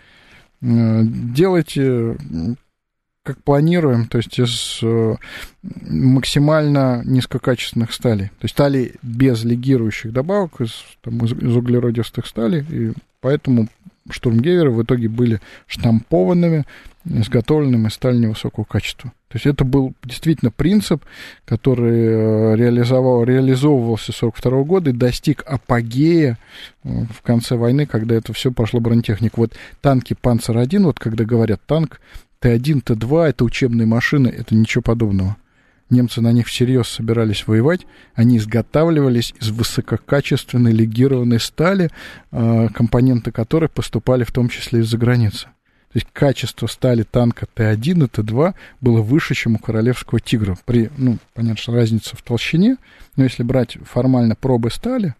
Делайте... как планируем, то есть из э, максимально низкокачественных сталей. То есть стали без легирующих добавок, из, там, из, из углеродистых сталей, и поэтому штурмгеверы в итоге были штампованными, изготовленными из стали невысокого качества. То есть это был действительно принцип, который реализовал, реализовывался с сорок второго года и достиг апогея в конце войны, когда это все пошло бронетехнику. Вот танки Панцер один, вот когда говорят танк, Т один, Т два, это учебные машины, это ничего подобного. Немцы на них всерьез собирались воевать, они изготавливались из высококачественной легированной стали, компоненты которой поступали в том числе из-за границы. То есть качество стали танка Т один и Т два было выше, чем у королевского «Тигра». При, ну, понятно, что разница в толщине, но если брать формально пробы стали,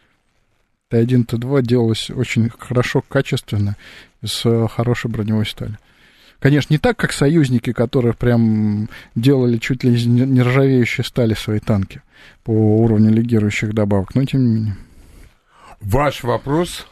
Т один, Т два делалось очень хорошо, качественно, из хорошей броневой стали. Конечно, не так, как союзники, которые прям делали чуть ли не нержавеющие стали свои танки по уровню легирующих добавок, но тем не менее. Ваш вопрос...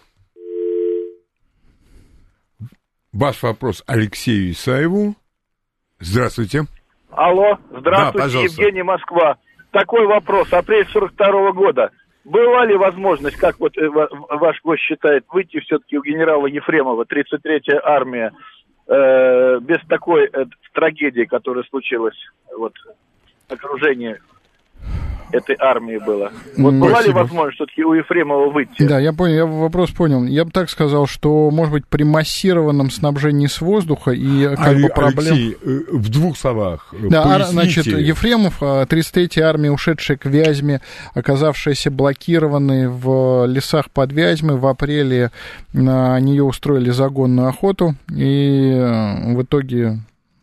Ваш вопрос Алексею Исаеву. Здравствуйте. Алло, здравствуйте, да, Евгений, Москва. Такой вопрос. Апрель сорок второго года. Была ли возможность, как вот ваш гость считает, выйти все-таки у генерала Ефремова, тридцать третья армия, э, без такой э, трагедии, которая случилась, вот, окружение этой армии было? Вот была Спасибо. ли возможность все-таки у Ефремова выйти? Да, я понял, я вопрос понял. Я бы так сказал, что, может быть, при массированном снабжении с воздуха и как а, бы проблем... Алексей, в двух словах да, поясните. Значит, Ефремов, тридцать третья армия, ушедшая к Вязьме, оказавшаяся блокированной в лесах под Вязьмой, в апреле на нее устроили загонную охоту, и в итоге...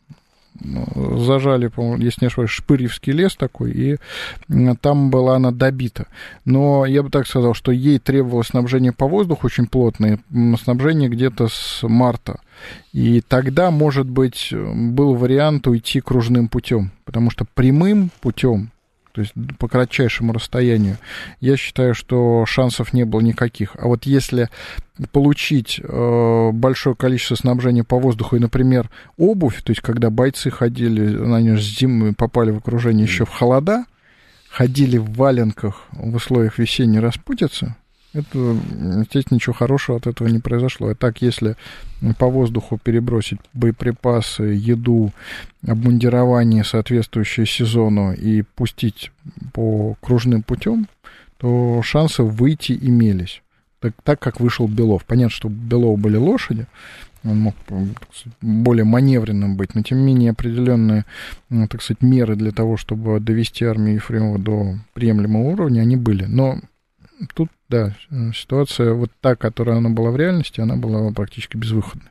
зажали, по-моему, если не ошибаюсь, Шпырьевский лес такой, и там была она добита. Но я бы так сказал, что ей требовалось снабжение по воздуху очень плотное, снабжение где-то с марта. И тогда, может быть, был вариант уйти кружным путем, потому что прямым путем, то есть по кратчайшему расстоянию, я считаю, что шансов не было никаких. А вот если получить э, большое количество снабжения по воздуху и, например, обувь, то есть когда бойцы ходили, они же зимой попали в окружение еще в холода, ходили в валенках в условиях весенней распутицы, это, естественно, ничего хорошего от этого не произошло. А так, если по воздуху перебросить боеприпасы, еду, обмундирование, соответствующее сезону, и пустить по кружным путем, то шансы выйти имелись. Так, так как вышел Белов. Понятно, что у Белова были лошади, он мог более маневренным быть, но тем не менее определенные, так сказать, меры для того, чтобы довести армию Ефремова до приемлемого уровня, они были. Но тут, да, ситуация вот та, которая она была в реальности, она была практически безвыходной.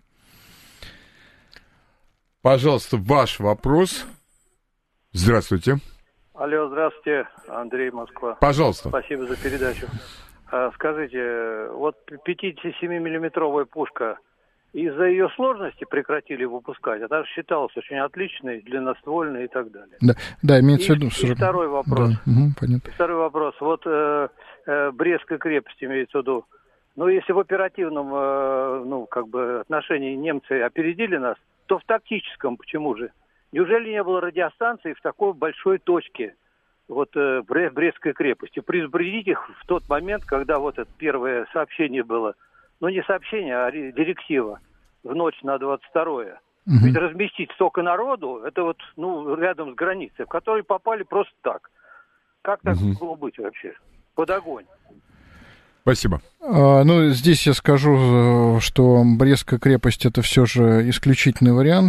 Пожалуйста, ваш вопрос. Здравствуйте. Алло, здравствуйте, Андрей, Москва. Пожалуйста. Спасибо за передачу. Скажите, вот пятидесятисемимиллиметровая пушка, из-за ее сложности прекратили выпускать, а та считалась очень отличной, длинноствольной и так далее. Да, да, имеется в виду... И, и второй вопрос. Да, угу, понятно. Второй вопрос. Вот э, э, Брестская крепость имеется в виду. Ну, если в оперативном, э, ну, как бы отношении немцы опередили нас, то в тактическом почему же? Неужели не было радиостанции в такой большой точке, вот э, Брестской крепости? Предупредить их в тот момент, когда вот это первое сообщение было, ну, не сообщение, а директива в ночь на двадцать второе. Угу. Ведь разместить столько народу, это вот, ну, рядом с границей, в которые попали просто так. Как так угу. могло быть вообще? Под огонь. Спасибо. А, ну, здесь я скажу, что Брестская крепость — это все же исключительный вариант.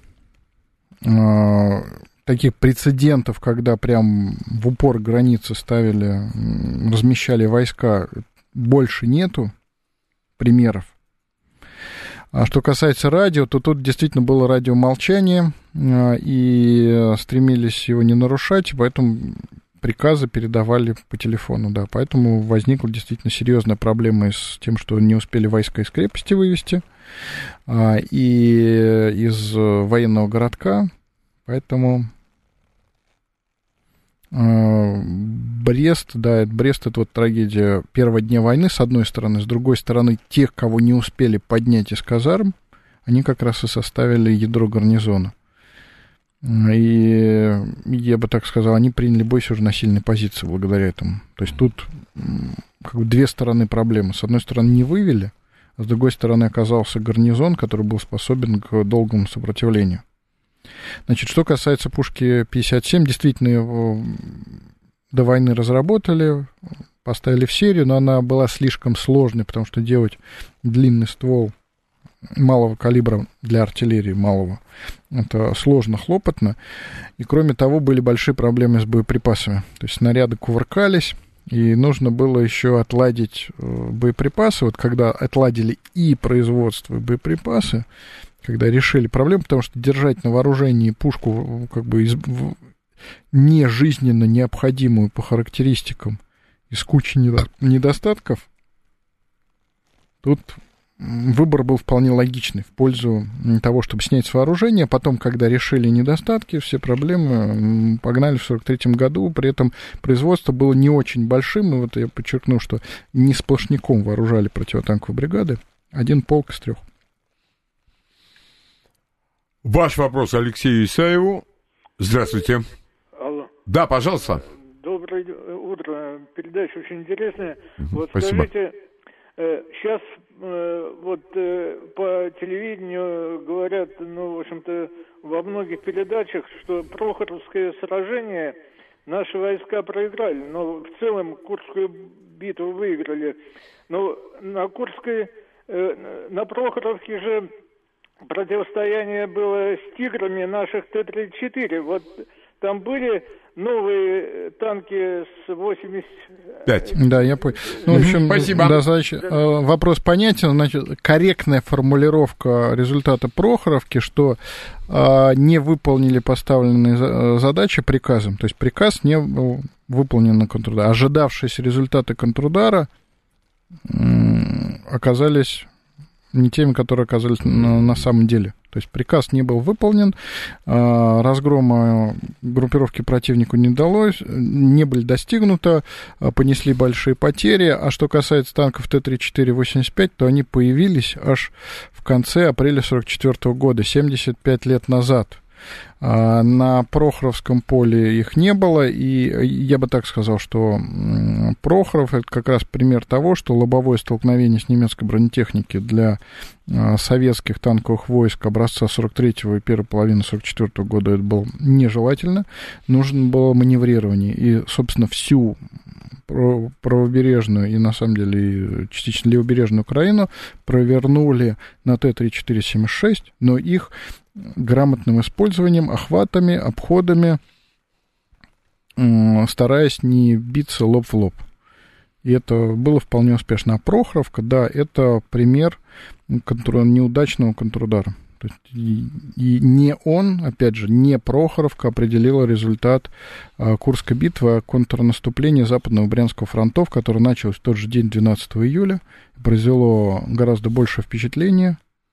А, таких прецедентов, когда прям в упор границы ставили, размещали войска, больше нету примеров. А что касается радио, то тут действительно было радиомолчание, и стремились его не нарушать, поэтому приказы передавали по телефону, да, поэтому возникла действительно серьезная проблема с тем, что не успели войска из крепости вывести, и из военного городка, поэтому Брест, да, Брест — это вот трагедия первого дня войны, с одной стороны, с другой стороны, тех, кого не успели поднять из казарм, они как раз и составили ядро гарнизона. И, я бы так сказал, они приняли бой все же на сильной позиции благодаря этому. То есть тут как бы две стороны проблемы. С одной стороны, не вывели, а с другой стороны, оказался гарнизон, который был способен к долгому сопротивлению. Значит, что касается пушки пятьдесят семь, действительно, его до войны разработали, поставили в серию, но она была слишком сложной, потому что делать длинный ствол малого калибра для артиллерии малого, это сложно, хлопотно. И, кроме того, были большие проблемы с боеприпасами. То есть снаряды кувыркались, и нужно было еще отладить боеприпасы. Вот когда отладили и производство, и боеприпасы, когда решили проблему, потому что держать на вооружении пушку как бы из, не жизненно необходимую по характеристикам из кучи недостатков, тут выбор был вполне логичный в пользу того, чтобы снять с вооружения. Потом, когда решили недостатки, все проблемы погнали в сорок третьем году. При этом производство было не очень большим. И вот я подчеркну, что не сплошняком вооружали противотанковые бригады. Один полк из трех. Ваш вопрос Алексею Исаеву. Здравствуйте. Алло. Да, пожалуйста. Доброе утро. Передача очень интересная. Угу, вот спасибо. Скажите, сейчас вот по телевидению говорят, ну, в общем-то, во многих передачах, что Прохоровское сражение наши войска проиграли, но в целом Курскую битву выиграли. Но на Курской, на Прохоровке же противостояние было с тиграми наших Т тридцать четыре. Вот там были новые танки с восемьдесят пять. Да, я понял. Ну, в общем, спасибо. Да, значит, вопрос понятен. Значит, корректная формулировка результата Прохоровки, что э, не выполнили поставленные задачи приказом. То есть приказ не был выполнен на контрудара. Ожидавшиеся результаты контрудара э, оказались не теми, которые оказались на, на самом деле. То есть приказ не был выполнен, разгрома группировки противнику не удалось, не были достигнуты, понесли большие потери. А что касается танков Т тридцать четыре восемьдесят пять, то они появились аж в конце апреля сорок четвёртого года, семьдесят пять лет назад. На Прохоровском поле их не было, и я бы так сказал, что Прохоров — это как раз пример того, что лобовое столкновение с немецкой бронетехники для советских танковых войск образца сорок третьего и первой половины сорок четвёртого года это было нежелательно, нужно было маневрирование, и, собственно, всю правобережную и, на самом деле, частично левобережную Украину провернули на Т тридцать четыре семьдесят шесть, но их грамотным использованием, охватами, обходами, стараясь не биться лоб в лоб. И это было вполне успешно. А Прохоровка, да, это пример контр... неудачного контрудара. То есть и, и не он, опять же, не Прохоровка определила результат а, Курской битвы, а контрнаступление Западного Брянского фронтов, которое началось в тот же день, двенадцатого июля, произвело гораздо большее впечатление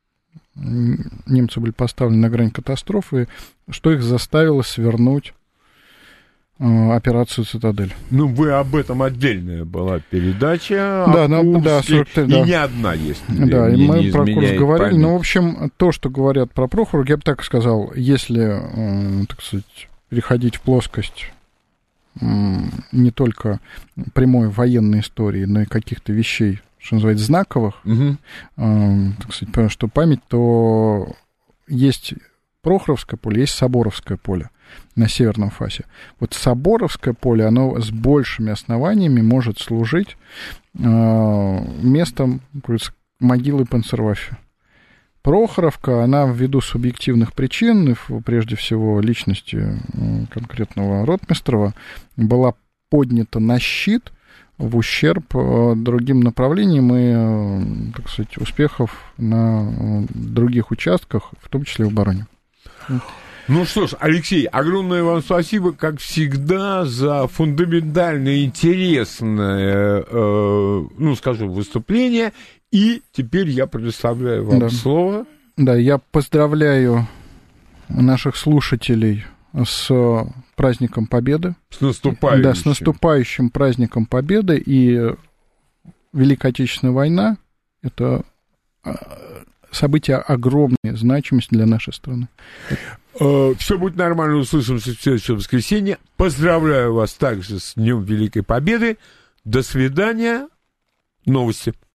немцы были поставлены на грань катастрофы, что их заставило свернуть операцию «Цитадель». Ну, вы об этом отдельная была передача. Да, ну, да, сорок три, и да. не одна есть. Да, и мы не про Курск говорили. память. Ну, в общем, то, что говорят про Прохоров, я бы так сказал, если, так сказать, переходить в плоскость не только прямой военной истории, но и каких-то вещей, что называется, знаковых, угу. так сказать, потому что память, то есть Прохоровское поле, есть Соборовское поле на северном фасе. Вот Соборовское поле, оно с большими основаниями может служить э, местом, могилы Панцерваффе. Прохоровка, она ввиду субъективных причин, прежде всего личности конкретного ротмистрова, была поднята на щит в ущерб другим направлениям и, так сказать, успехов на других участках, в том числе в обороне. Ну что ж, Алексей, огромное вам спасибо, как всегда, за фундаментально интересное, э, ну, скажу, выступление. И теперь я предоставляю вам да. слово. Да, я поздравляю наших слушателей с праздником Победы. С наступающим. Да, с наступающим праздником Победы. И Великая Отечественная война — это событие огромной значимости для нашей страны. Все будет нормально, услышимся в следующее воскресенье. Поздравляю вас также с Днем Великой Победы. До свидания. Новости.